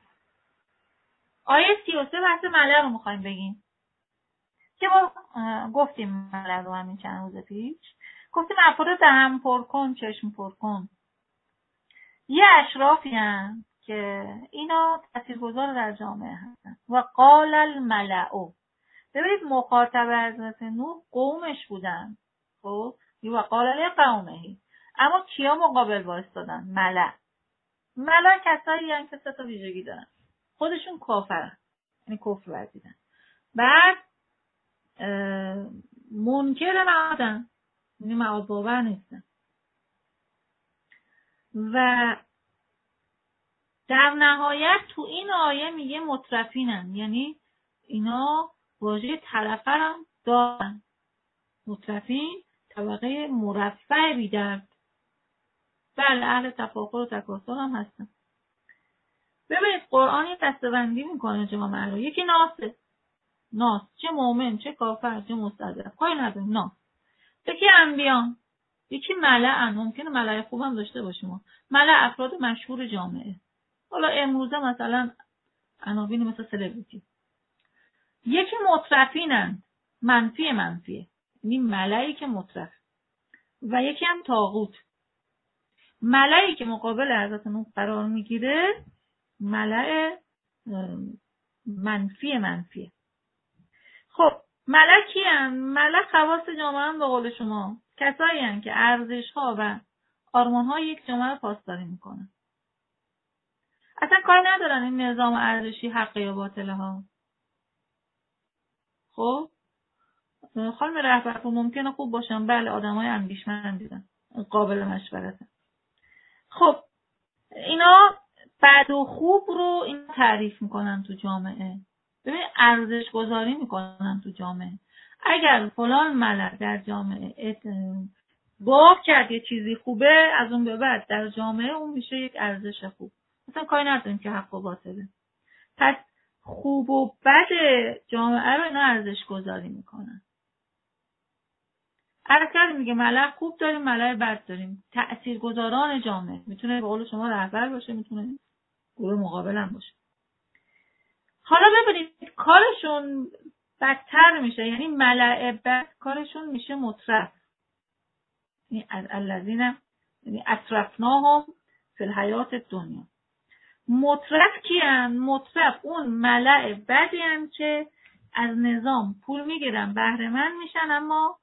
آیه 33 بحث ملع رو میخوایم بگیم که ما گفتیم ملع رو همین چند روز پیش گفتیم افراد دهن پر کن چشم پر کن یه اشرافی هستن که اینا تاثیرگذار در جامعه هستن. و قال الملأ، ببینید مخاطب حضرت نوح قومش بودن. خب و قال لقومه، اما کیا مقابل وایسادن؟ ملأ کسایی هستن که 3 تا ویژگی دارن. خودشون کافرن، یعنی کفر ورزیدن. بعد منکر معادن، یعنی معاد باور نیستن. و در نهایت تو این آیه میگه مترفینن، یعنی اینا واژه ترفه هم دارن. مترفین طبقه مرفع بی‌درد. بله اهل تفاخر و تکاسل هم هستن. ببینید قرآن یه دسته‌بندی میکنه جامعه رو. یکی ناس، چه مؤمن چه کافر چه مستضعف کاری نداره، ناس. یکی انبیان، یکی ملأ، ممکنه ملأ خوبم داشته باشیم. ملأ افراد مشهور جامعه. حالا امروزه مثلا عناوین مثل سلبریتی. یکی مترفینن، منفیه، یعنی ملئی که مترف. و یکی هم طاغوت. ملئی که مقابل حضرت نوح قرار میگیره ملأ منفیه. خب ملأ کیان؟ ملأ خواص جامعه هم به قول شما کسایی هستن که ارزش‌ها و آرمان‌های یک جامعه رو پاسداری میکنن. اصلا کار ندارن این نظام ارزشی حق یا باطله ها. خب خانم رهبر ممکنه خوب باشن، بله آدمای اندیشمندن، قابل مشورتن. خب اینا بد و خوب رو این تعریف میکنن تو جامعه. ببین ارزش گذاری میکنن تو جامعه. اگر فلان ملأ در جامعه باب کرد یه چیزی خوبه، از اون به بعد در جامعه اون میشه یک ارزش خوب. مثلا کاری نداریم که حق و باطله. پس خوب و بد جامعه رو اینا ارزش گذاری میکنن. هر میگه ملأ خوب داریم ملأ بد داریم. تاثیرگذاران جامعه میتونه به قول شما رهبر باشه، میتونه گروه مقابل هم باشه. حالا ببینید کارشون بدتر میشه، یعنی ملأ بد کارشون میشه مترف. یعنی الذین یعنی اطرفناهم فی الحیات الدنیا. مترف کیان؟ مترف اون ملأ بدی هم که از نظام پول میگیرن بهره مند میشن، اما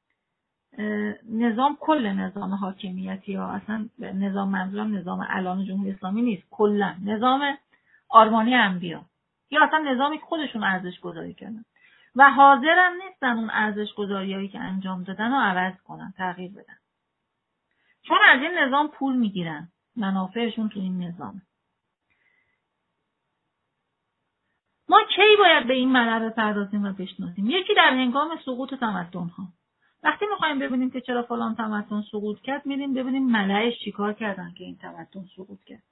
نظام کل نظام حاکمیتی ها، اصلا نظام منظورم نظام الان جمهوری اسلامی نیست، کلا نظام آرمانی انبیا یا اصلا نظامی که خودشون ارزش گذاری کردن و حاضرن نیستن اون ارزش گذاریایی که انجام دادن رو عوض کنن، تغییر بدن، چون از این نظام پول میگیرن، منافعشون تو این نظام. ما کی باید به این ملأ بپردازیم و بشناسیم؟ یکی در هنگام سقوط تمدن ها. وقتی میخوایم ببینیم که چرا فلان تمدن سقوط کرد، میریم ببینیم ملأش چیکار کردن که این تمدن سقوط کرد.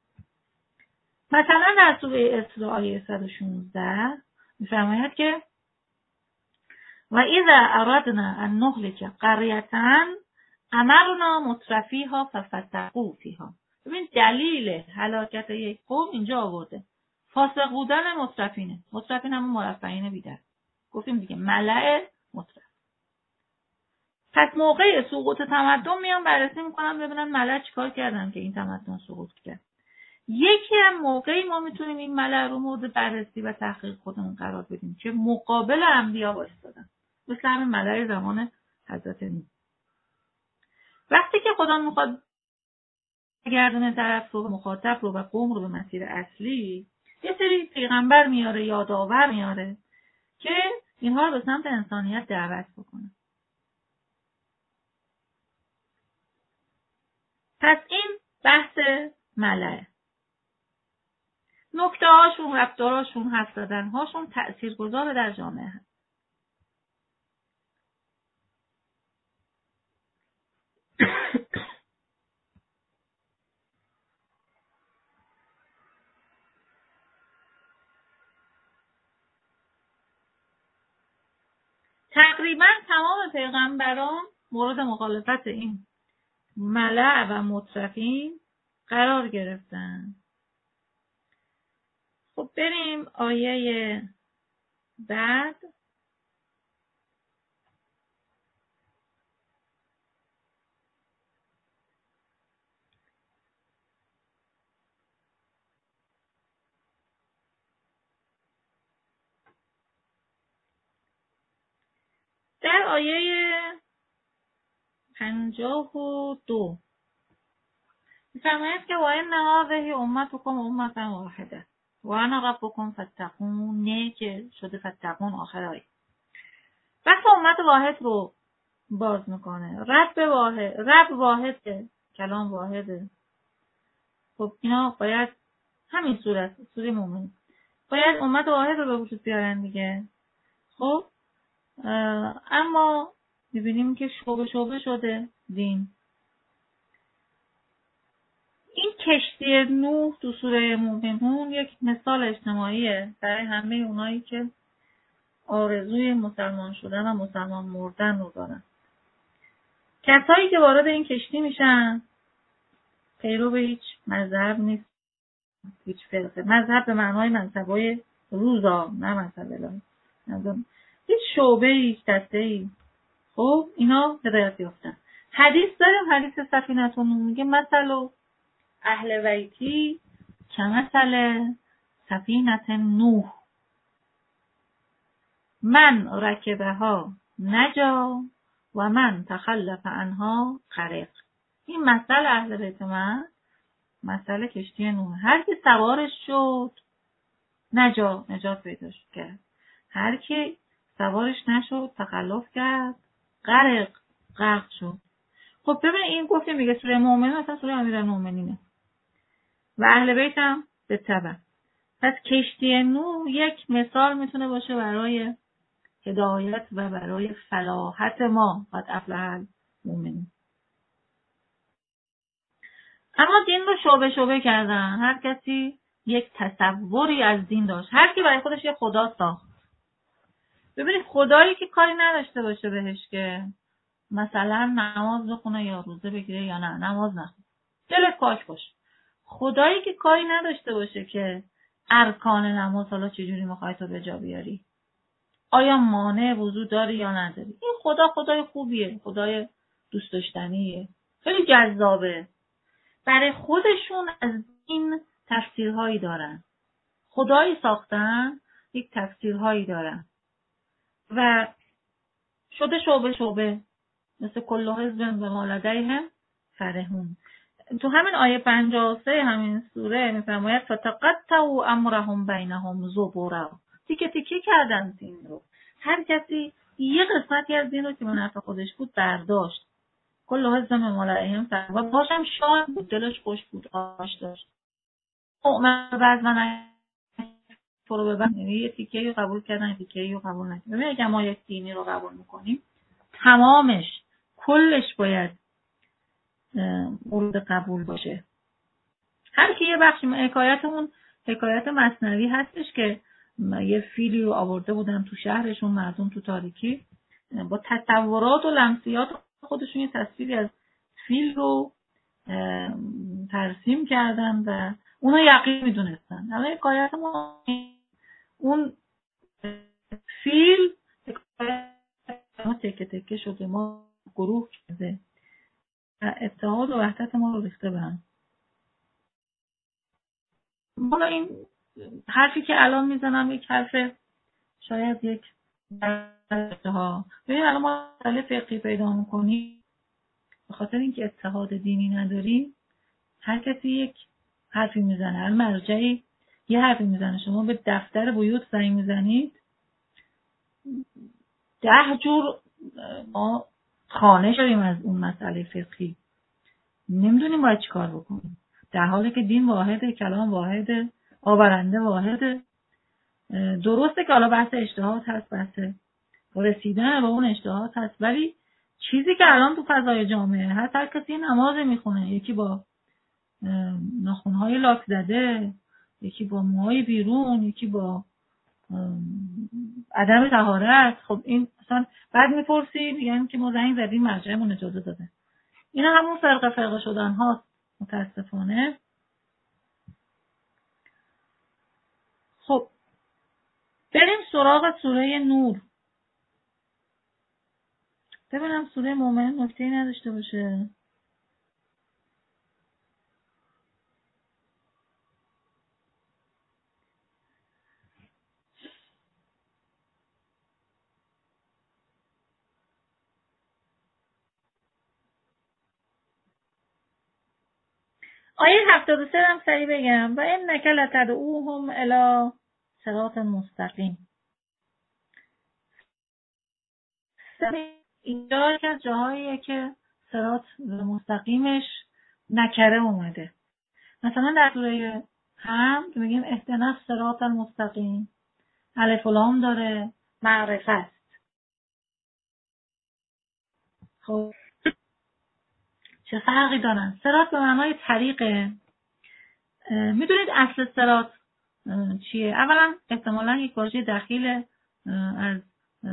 مثلا در سوره اسراء آیه 116 میفرماید که و اذا اردنا ان نهلك قرية امرنا مترفیها ففسقوا فیها. ببین دلیل هلاکت یک قوم اینجا آورده. فاسق بودن مترفینه. مترفین همون مرفعین بیدر. گفتیم دیگه ملأ مترف. پس موقع سقوط تمدن میان بررسی میکنن ببینن ملأ چیکار کردن که این تمدن سقوط کرد. یکی هم موقعی ما میتونیم این ملأ رو مورد بررسی و تحقیق خودمون قرار بدیم که مقابل انبیا وایسادن، مثل همین ملأ زمان حضرت نوح. وقتی که خدا میخواد گردونه طرف رو، مخاطب رو و قوم رو به مسیر اصلی، یه سری پیغمبر میاره، یادآور میاره که اینها رو به سمت انسانیت دعوت بکنه. پس این بحث ملأ، نکته هاشون، رفتاراشون، حرف زدن هاشون تأثیرگذار در جامعه هست. تقریبا تمام پیغمبران مورد مخالفت این ملأ و مترفین قرار گرفتن. خب بریم آیه بعد. در آیه 52 می‌فرماید که و ان هذه امتکم امة واحده و انا ربکم فاتقون، نه که شده فاتقون آخر آیه. بحث امت واحد رو باز میکنه. رب واحده، کلام واحده. خب اینا باید همین سوره مومن باید امت واحد رو به وجود بیارن دیگه. خب اما میبینیم که شعبه شده دین. این کشتی نوح تو سوره مومنون یک مثال اجتماعیه برای همه اونایی که آرزوی مسلمان شدن و مسلمان مردن رو دارن. کسایی که وارد این کشتی میشن پیرو به هیچ مذهب نیست، هیچ فرقه. مذهب به معنای مذهبای روزا، نه مذهب الهی. هیچ شعبه، هیچ دسته‌ای. خب اینا هدایت یافتن. حدیث داریم، حدیث سفینه نوح میگه مثل اهل بیتی کمثل سفینه نوح من رکبها نجا و من تخلف عنها غرق. این مثل اهل بیت من مثل کشتی نوح. هر کی سوارش شد نجات پیدا کرد، هر کی سوارش نشد تخلف کرد غرق شد. خب ببین این گفته میگه سوره مومنون اصلا سوره امیرالمومنینه و اهل بیت هم به تبع. پس کشتی نوح یک مثال میتونه باشه برای هدایت و برای فلاحت ما. قد افلح المؤمنون. اما دین رو شعبه کردن. هر کسی یک تصوری از دین داشت، هر کی برای خودش یک خدا ساخت. ببینید خدایی که کاری نداشته باشه بهش که مثلا نماز بخونه یا روزه بگیره یا نه نماز نخونه، دلت پاک باشه. خدایی که کاری نداشته باشه که ارکان نماز حالا چجوری میخوای تو به جا بیاری، آیا مانع وضو داری یا نداری، این خدای خوبیه، خدای دوست داشتنیه، خیلی جذابه. برای خودشون از این تفسیرهایی دارن. خدایی ساختن، یک تفسیرهایی دارن و شده شعبه مثل کل حزب بما لدیهم فرحون. تو همین آیه 53 همین سوره میفرماید فتقطعوا امرهم بینهم زبرا. تیکه کردن دین رو. هر کسی یه قسمتی از دین رو که به نفع خودش بود برداشت. کل حزب بما لدیهم فرحون. و باشم شاد بود، دلش خوش بود، آش داشت. مؤمن بعضا فرو ببند، یه تیکه رو قبول کردن، یه تیکه رو قبول نکردن. ببین اگه ما یک دینی رو قبول میکنیم تمامش کلش باید مورد قبول باشه. هر کی یه بخشی، حکایت مثنوی هستش که یه فیلی رو آورده بودن تو شهرشون، مردم تو تاریکی با تصورات و لمسیات خودشون یه تصویری از فیل رو ترسیم کردن و اونا یقین میدونستن. اما حکایت ما اون فیل ما تکه شده، ما گروه شده، اتحاد و وحدت ما رو ریخته به هم. حالا این حرفی که الان میزنم یک حرف شاید یک ها ببین الان ما مسئله فقهی پیدا میکنیم به خاطر اینکه اتحاد دینی نداریم. هر کسی یک حرفی میزنه، هر مرجعی یه حرفی میزنه. شما به دفتر بیوت زنگ میزنید 10 جور ما خانه شدیم از اون مسئله فقهی، نمیدونیم باید چی کار بکنیم، در حالی که دین واحده، کلام واحده، آورنده واحده. درسته که حالا بحث اجتهاد هست، بحث رسیدن به اون اجتهاد هست، ولی چیزی که الان تو فضای جامعه هست، هر کسی نماز میخونه، یکی با ناخن‌های لاک زده، یکی با موهای بیرون، یکی با عدم طهارت. خب این اصلا بعد میپرسی میگن که ما زنگ زدیم مرجعمون اجازه داده. اینا همون فرقه شدن هاست متاسفانه. خب بریم سراغ سوره نور. ببینم سوره مومن نکته‌ای نداشته باشه. آیه 73 هم سریع بگم. و انک لتدعوهم الی صراط مستقیم. اینجا که از جاهاییه که صراط مستقیمش نکره اومده. مثلا در سوره حمد میگیم اهدنا الصراط المستقیم، الف و لام داره، معرفه است. خب چه فرقی دارن؟ صراط به معنای طریقه. میدونید اصل صراط چیه؟ اولا احتمالاً یک واژه دخیل از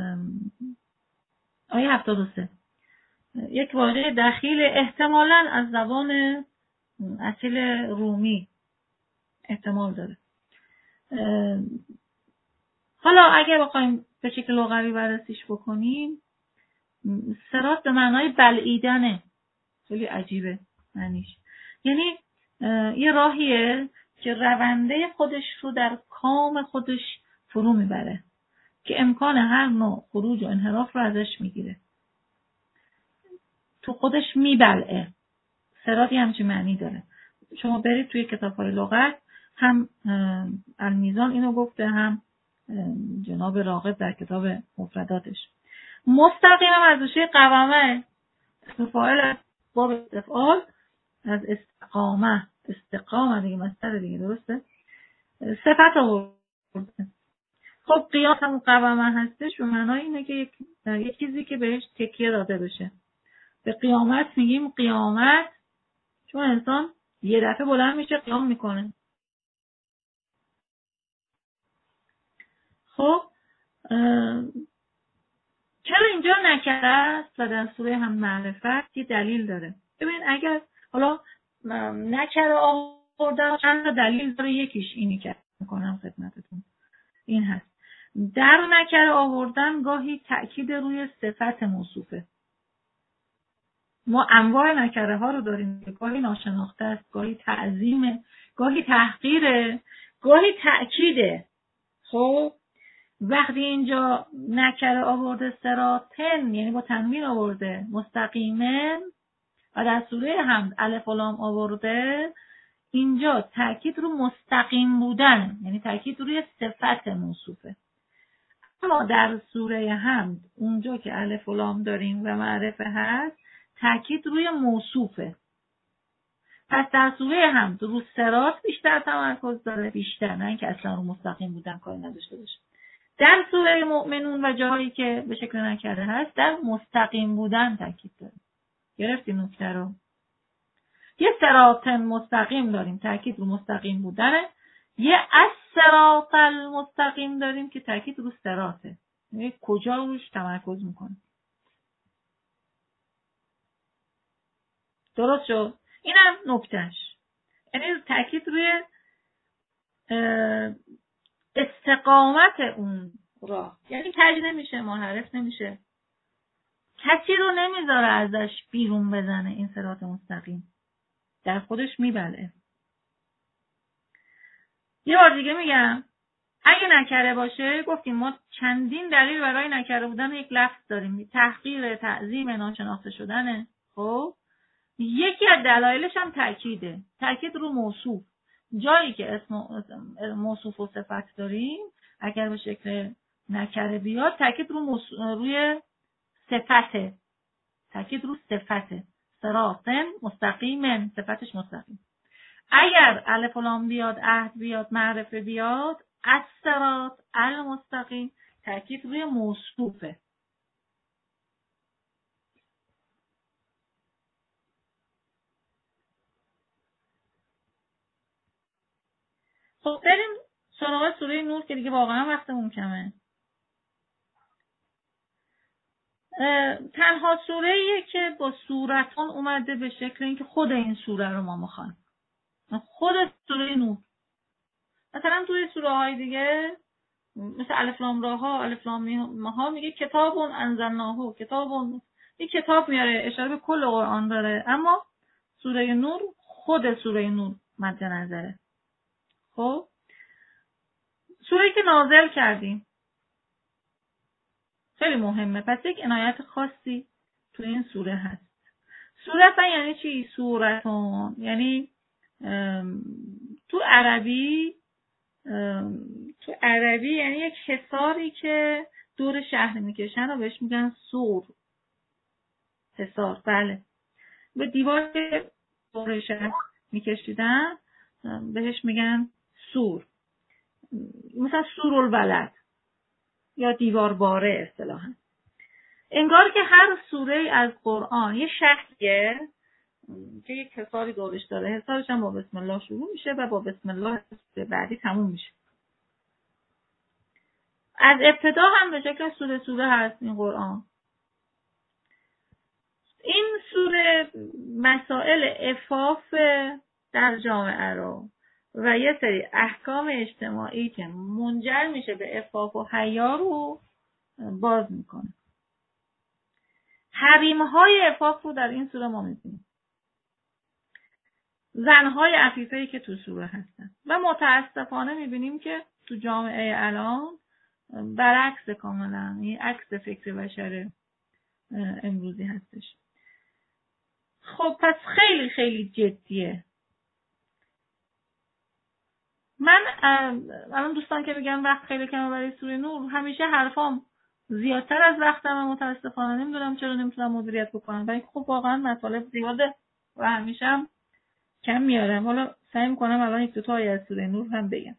آیه 73، یک واژه دخیل احتمالاً از زبان اصیل رومی احتمال داره. حالا اگر بخوایم به شکل لغوی بررسیش بکنیم، صراط به معنای بلعیدنه. خیلی عجیبه معنیش. یعنی یه راهیه که رونده خودش رو در کام خودش فرو میبره که امکان هر نوع خروج و انحراف رو ازش میگیره، تو خودش میبلعه. صراطی همچین معنی داره. شما برید توی کتاب‌های لغت، هم المیزان اینو گفته، هم جناب راغب در کتاب مفرداتش. مستقیم هم از ریشه قوامه، فاعل باب استفعال از استقامه دیگه، مصدر دیگه، درسته؟ صفت آورده. خب قیاس هم قوامه هستش، به معنای اینه که یک چیزی که بهش تکیه داده بشه. به قیامت میگیم قیامت چون انسان یه دفعه بلند میشه قیام میکنه. خب چرا اینجا نکره است و در سوره هم معرفت یه دلیل داره؟ ببین اگر حالا نکره آوردن چند تا دلیل داره، یکیش اینی که میکنم خدمتتون این هست. در نکره آوردن گاهی تأکید روی صفت موصوفه. ما انواع نکره ها رو داریم که گاهی ناشناخته است، گاهی تعظیمه، گاهی تحقیره، گاهی تأکیده. خب وقتی اینجا نکره آورده صراطن، یعنی با تنوین آورده، مستقیمن، و در سوره حمد الف و لام آورده، اینجا تأکید رو مستقیم بودن، یعنی تأکید روی صفت موصوفه. اما در سوره حمد اونجا که الف و لام داریم و معرفه هست، تأکید روی موصوفه. پس در سوره حمد رو صراط بیشتر تمرکز داره، بیشتر، نه اینکه اصلا رو مستقیم بودن کاری نداشته باشه. در سوره مؤمنون و جاهایی که به شکل نکره هست، در مستقیم بودن تاکید داره. گرفتی نکته رو؟ یه صراط مستقیم داریم تاکید رو مستقیم بودنه، یه الصراط المستقیم داریم که تاکید رو صراطه، یعنی کجا روش تمرکز میکنه. درست شد؟ اینم نکتهش، یعنی تاکید روی استقامت اون راه، یعنی کج نمیشه، منحرف نمیشه، کسی رو نمیذاره ازش بیرون بزنه. این صراط مستقیم در خودش میبلعه. یه بار دیگه میگم، اگه نکره باشه، گفتیم ما چندین دلیل برای نکره بودن یک لفظ داریم: تحقیر، تعظیم، ناشناخته شدنه. خب یکی از دلایلش هم تاکیده، تاکید رو موصوف. جایی که اسم موصوف و صفت داریم اگر به شکل نکره بیاد تاکید روی صفته، تاکید رو صفته. صراطن مستقیم، صفتش مستقیم. اگر الف و لام بیاد، عهد بیاد، معرفه بیاد، الصراط المستقیم، تاکید روی موصوفه. خب بریم سراغ سوره نور که دیگه واقعا وقتمون کمه. تنها سوره‌ایه که با سورتان اومده به شکل اینکه خود این سوره رو ما میخوایم، خود سوره نور. مثلا توی سوره های دیگه مثل الف لام را ها، الف لام میم ها میگه کتاب انزلناه، این کتاب میاره، اشاره به کل قرآن داره، اما سوره نور خود سوره نور مد نظره. خب سوره‌ای که نازل کردیم خیلی مهمه، پس یک عنایت خاصی تو این سوره هست. سورت یعنی چی؟ سورتون یعنی تو عربی یعنی یک حصاری که دور شهر میکشن و بهش میگن سور. حصار، بله، به دیوار دور شهر میکشیدن بهش میگن سور. مثلا سورالبلد یا دیوار باره اصطلاحاً. انگار که هر سوره از قرآن یه شهریه که یک حصاری دورش داره، حصارش هم با بسم الله شروع میشه و با بسم الله بعدی تموم میشه. از ابتدا هم به شکل سوره هست این قرآن. این سوره مسائل عفاف در جامعه رو و یه سری احکام اجتماعی که منجر میشه به عفاف و حیا رو باز میکنه. حریم‌های عفاف رو در این سوره ما میبینیم، زنهای عفیفه‌ای که تو سوره هستن و متاسفانه میبینیم که تو جامعه الان برعکس کاملا، این عکس فکر بشر امروزی هستش. خب پس خیلی خیلی جدیه. من الان دوستان که میگن وقت خیلی کمه برای سوره نور، همیشه حرفام زیادتر از وقتم، متاسفانه نمیدونم چرا نمیتونم مدیریت بکنم، ولی خب واقعا مطالب زیاده و همیشه هم کم میارم. حالا سعی میکنم الان یک دو تا آیه از سوره نور هم بگم.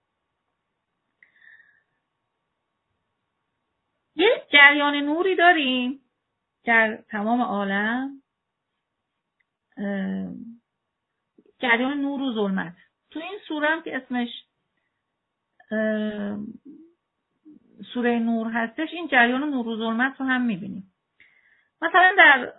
یه جریان نوری داریم در تمام عالم، جریان نور و ظلمت. تو این سوره هم که اسمش سوره نور هستش، این جریان نور و ظلمت رو هم میبینیم. مثلا در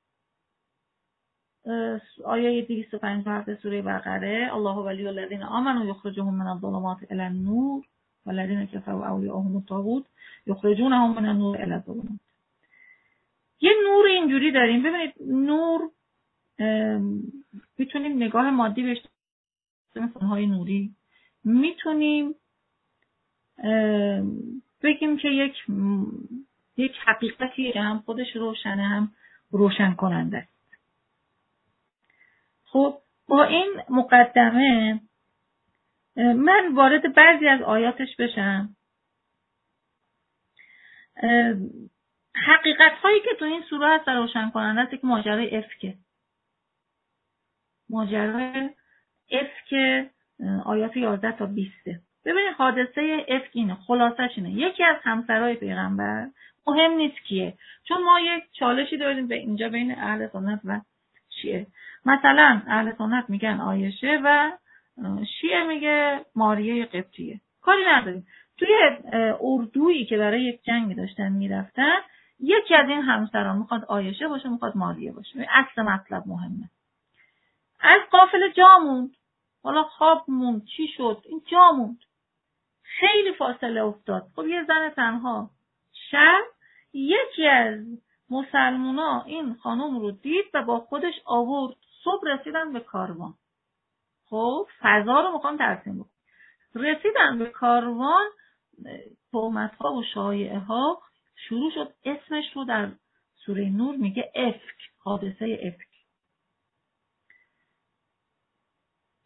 آیه 257 سوره بقره، الله ولی الذین آمنوا یخرجهم من الظلمات الی النور والذین کفروا اولیاءهم الطاغوت یخرجونهم من النور الی الظلمات. یه نور اینجوری داریم. ببینید نور میتونیم نگاه مادی بهش مثل های نوری، میتونیم بگیم که یک حقیقتی که هم خودش روشنه هم روشن کننده است. خب با این مقدمه من وارد بعضی از آیاتش بشم. حقیقت هایی که تو این سوره هست روشن کننده است. یک ماجرای افکه، ماجرای افک آیات 11 تا 20. ببینید حادثه افک اینه، خلاصش اینه. یکی از همسرای پیغمبر، مهم نیست کیه، چون ما یک چالشی داریم به اینجا بین اهل سنت و شیعه. مثلا اهل سنت میگن عایشه و شیعه میگه ماریه قبطیه. کاری نداریم. توی اردویی که برای یک جنگ داشتن میرفتن، یکی از این همسران میخواد عایشه باشه، میخواد ماریه باشه. اصل مطلب مهمه. از قافله جا موند، حالا خواب موند، چی شد، این جا موند، خیلی فاصله افتاد. خب یه زن تنها، شب یکی از مسلمونا این خانم رو دید و با خودش آورد. صبح رسیدن به کاروان. خب فضا رو میخوام ترسیم بکنم. رسیدن به کاروان، تهمت ها و شایعه ها شروع شد. اسمش رو در سوره نور میگه افک، حادثه افک.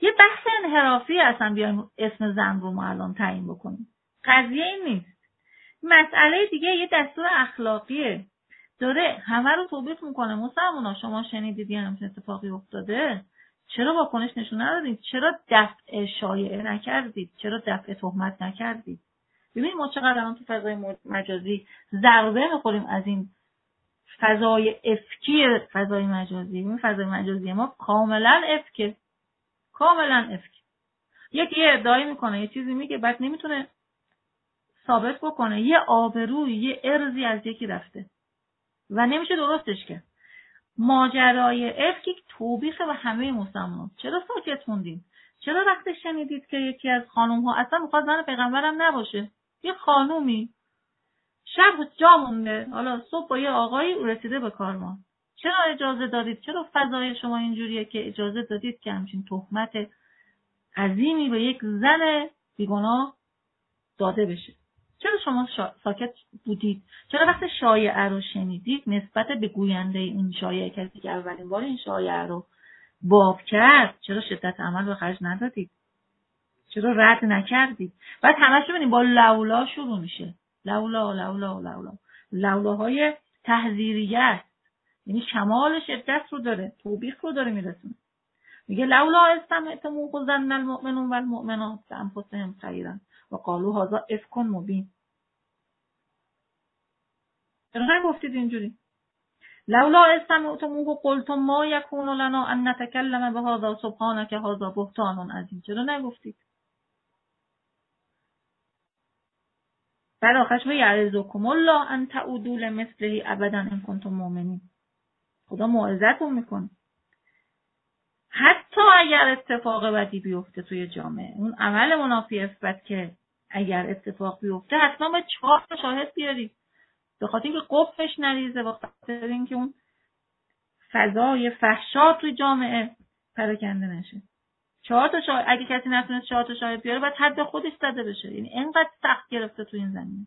یه بحث انحرافی اصلا بیایم اسم زن رو ما الان تعیین بکنیم. قضیه این نیست. مسئله دیگه یه دستور اخلاقیه، داره همه رو توبیخ میکنه. مسلمونا شما شنیدید یه همچین اتفاقی افتاده؟ چرا واکنش نشون ندادید؟ چرا دفع شایعه نکردید؟ چرا دفع تهمت نکردید؟ ببینید ما چقدر الان تو فضای مجازی ضربه میخوریم از این فضای افکی فضای مجازی. این فضای مجازی ما کاملا افکه، کاملا افک. یکی یه ادعایی میکنه، یه چیزی میگه، بعد نمیتونه ثابت بکنه، یه آبروی یه ارزی از یکی رفته و نمیشه درستش کرد. ماجرای افک یک توبیخه و همه مسلمان. چرا ساکت موندین؟ چرا وقتی شنیدید که یکی از خانم ها اصلا میخواد زن پیغمبرم نباشه، یه خانومی شب جا مونده، حالا صبح با یه آقایی رسیده به کارمان، چرا اجازه دادید؟ چرا فضای شما اینجوریه که اجازه دادید که همچین تهمت عظیمی به یک زن بیگناه داده بشه؟ چرا شما ساکت بودید؟ چرا وقتی شایعه رو شنیدید نسبت به گوینده این شایعه، کسی که اولین بار این شایعه رو باب کرد، چرا شدت عمل به خرج ندادید؟ چرا رد نکردید؟ بعد همش ببینید با لولا شروع میشه. لولا لولا لولا، لولاهای تحذیریه است، یعنی کمال شدت رو داره، توبیخ رو داره میرسونه. میگه لولا استمعتموه ظن المؤمنون والمؤمنات بانفسهم خیرا و قالوا هذا افک مبین. چرا نگفتید اینجوری؟ لولا استمعتموه قلتم ما یکون لنا ان نتکلم بهذا سبحانك هذا بهتان عظیم. چرا نگفتید؟ بعد آخرش میگه یعظکم الله ان تعودوا لمثله ابدا ان کنتم مؤمنین. خدا موعظتون میکنه حتی اگر اتفاق بدی بیفته توی جامعه، اون عمل منافی عفت که اگر اتفاق بیفته حتما باید 4 تا شاهد بیاری، به خاطر اینکه قفش نریزه، به خاطر اینکه اون فضای فحشا توی جامعه پراکنده نشه. 4 تا شاهد، اگه کسی نتونست 4 تا شاهد بیاره باید حد خودش زده بشه. یعنی اینقدر سخت گرفته تو این زمینه.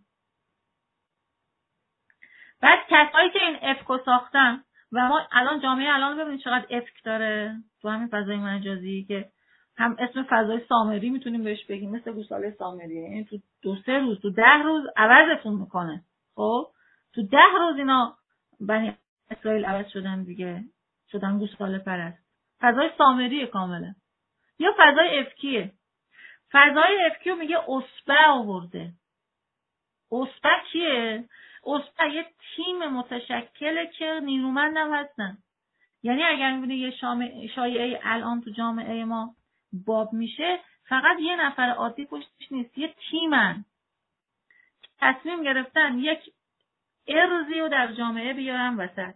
بعد کسایی که این افکو ساختن و ما الان جامعه الان ببینید چقدر افک داره تو همین فضای مجازی که هم اسم فضای سامری میتونیم بهش بگیم، مثل گوساله سامری. یعنی تو 2-3 روز، تو 10 روز عوضتون میکنه. خب تو 10 روز اینا بنی اسرائیل عوض شدن دیگه، شدن گوساله پرست. فضای سامریه کاملا. یا فضای افکیه. فضای افکی رو میگه اصبع آورده. اصبع چیه؟ اصبع یه تیم متشکله که نیرومند هم هستن. یعنی اگر میبینی یه شایعه الان تو جامعه ما باب میشه، فقط یه نفر عادی پشتش نیست، یه تیمن تصمیم گرفتن یک ارزی رو در جامعه بیارن وسط.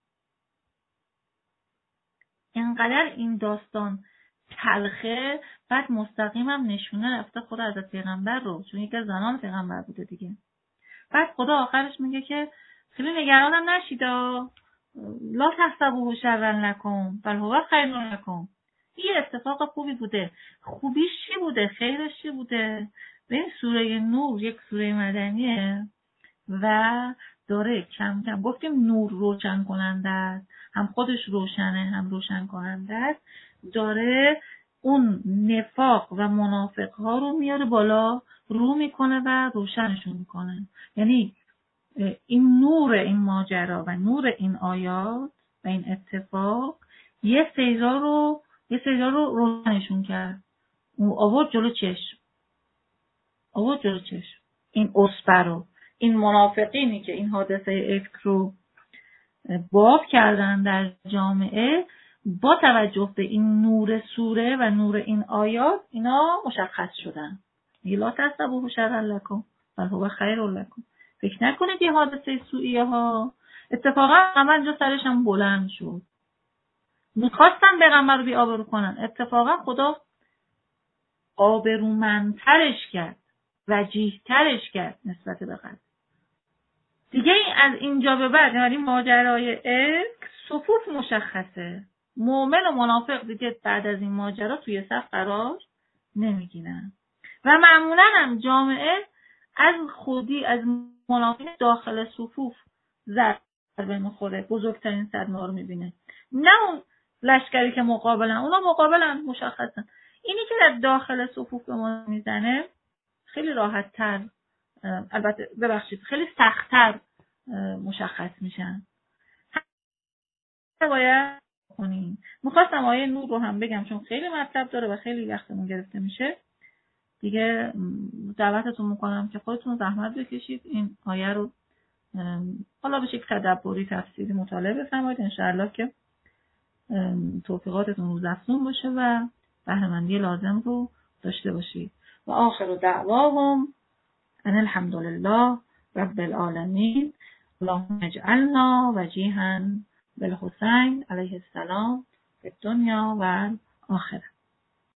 اینقدر این داستان تلخه، بعد مستقیم هم نشونه رفته خود حضرت پیغمبر رو، چون یکی از زنان پیغمبر بوده دیگه. بعد خدا آخرش میگه که خیلی نگرانم نشید، لا تحسبوه شرا لکم بل هو خیر لکم. این اتفاق خوبی بوده. خوبیش چی بوده؟ خیرش چی بوده؟ به سوره نور یک سوره مدنیه و داره کم کم، گفتیم نور روشن کننده است، هم خودش روشنه هم روشن کننده است، داره اون نفاق و منافق ها رو میاره بالا، رو میکنه و روشنشون میکنه. یعنی این نور این ماجرا و نور این آیات و این اتفاق یه سریرا رو روشنشون کرد، آورد جلو چشم. این اصبر رو، این منافقینی که این حادثه افک رو باب کردن در جامعه، با توجه به این نور سوره و نور این آیات اینا مشخص شدن. لا تحسبوه شرا لکم بل هو خیر لکم. فکر نکنید یه حادثه سوئیه ها. اتفاقا من جا سرشم بلند شد، میخواستن پیغمبر رو بی آبرو کنن، اتفاقا خدا آبرومندترش کرد، وجیه‌ترش کرد نسبت به قبل. دیگه از اینجا به بعد یعنی ماجرای افک صفوف مشخصه. مؤمن و منافق دیگه بعد از این ماجرا توی صف قرار نمیگیرن و معمولا هم جامعه از خودی از منافق داخل صفوف ضربه میخوره، بزرگترین صدمه رو میبینه. نه اون لشکری که مقابلن، اونا مقابلن مشخصن. اینی که در داخل صفوف به ما میزنه خیلی راحت تر، البته ببخشید خیلی سخت‌تر مشخص میشن. باید کنیم. میخواستم آیه نور رو هم بگم چون خیلی مطلب داره و خیلی وقتمون گرفته میشه. دیگه دعوتتون میکنم که خودتون زحمت بکشید این آیه رو حالا به شکل تدبری تفسیری مطالعه بفرمایید، انشاءالله که توفیقاتتون روزافزون باشه و بهره‌مندی لازم رو داشته باشید. و آخر دعواهم ان الحمد لله رب العالمین اللهم اجعلنا وجیها بالحسین علیه السلام فی الدنیا و آخره.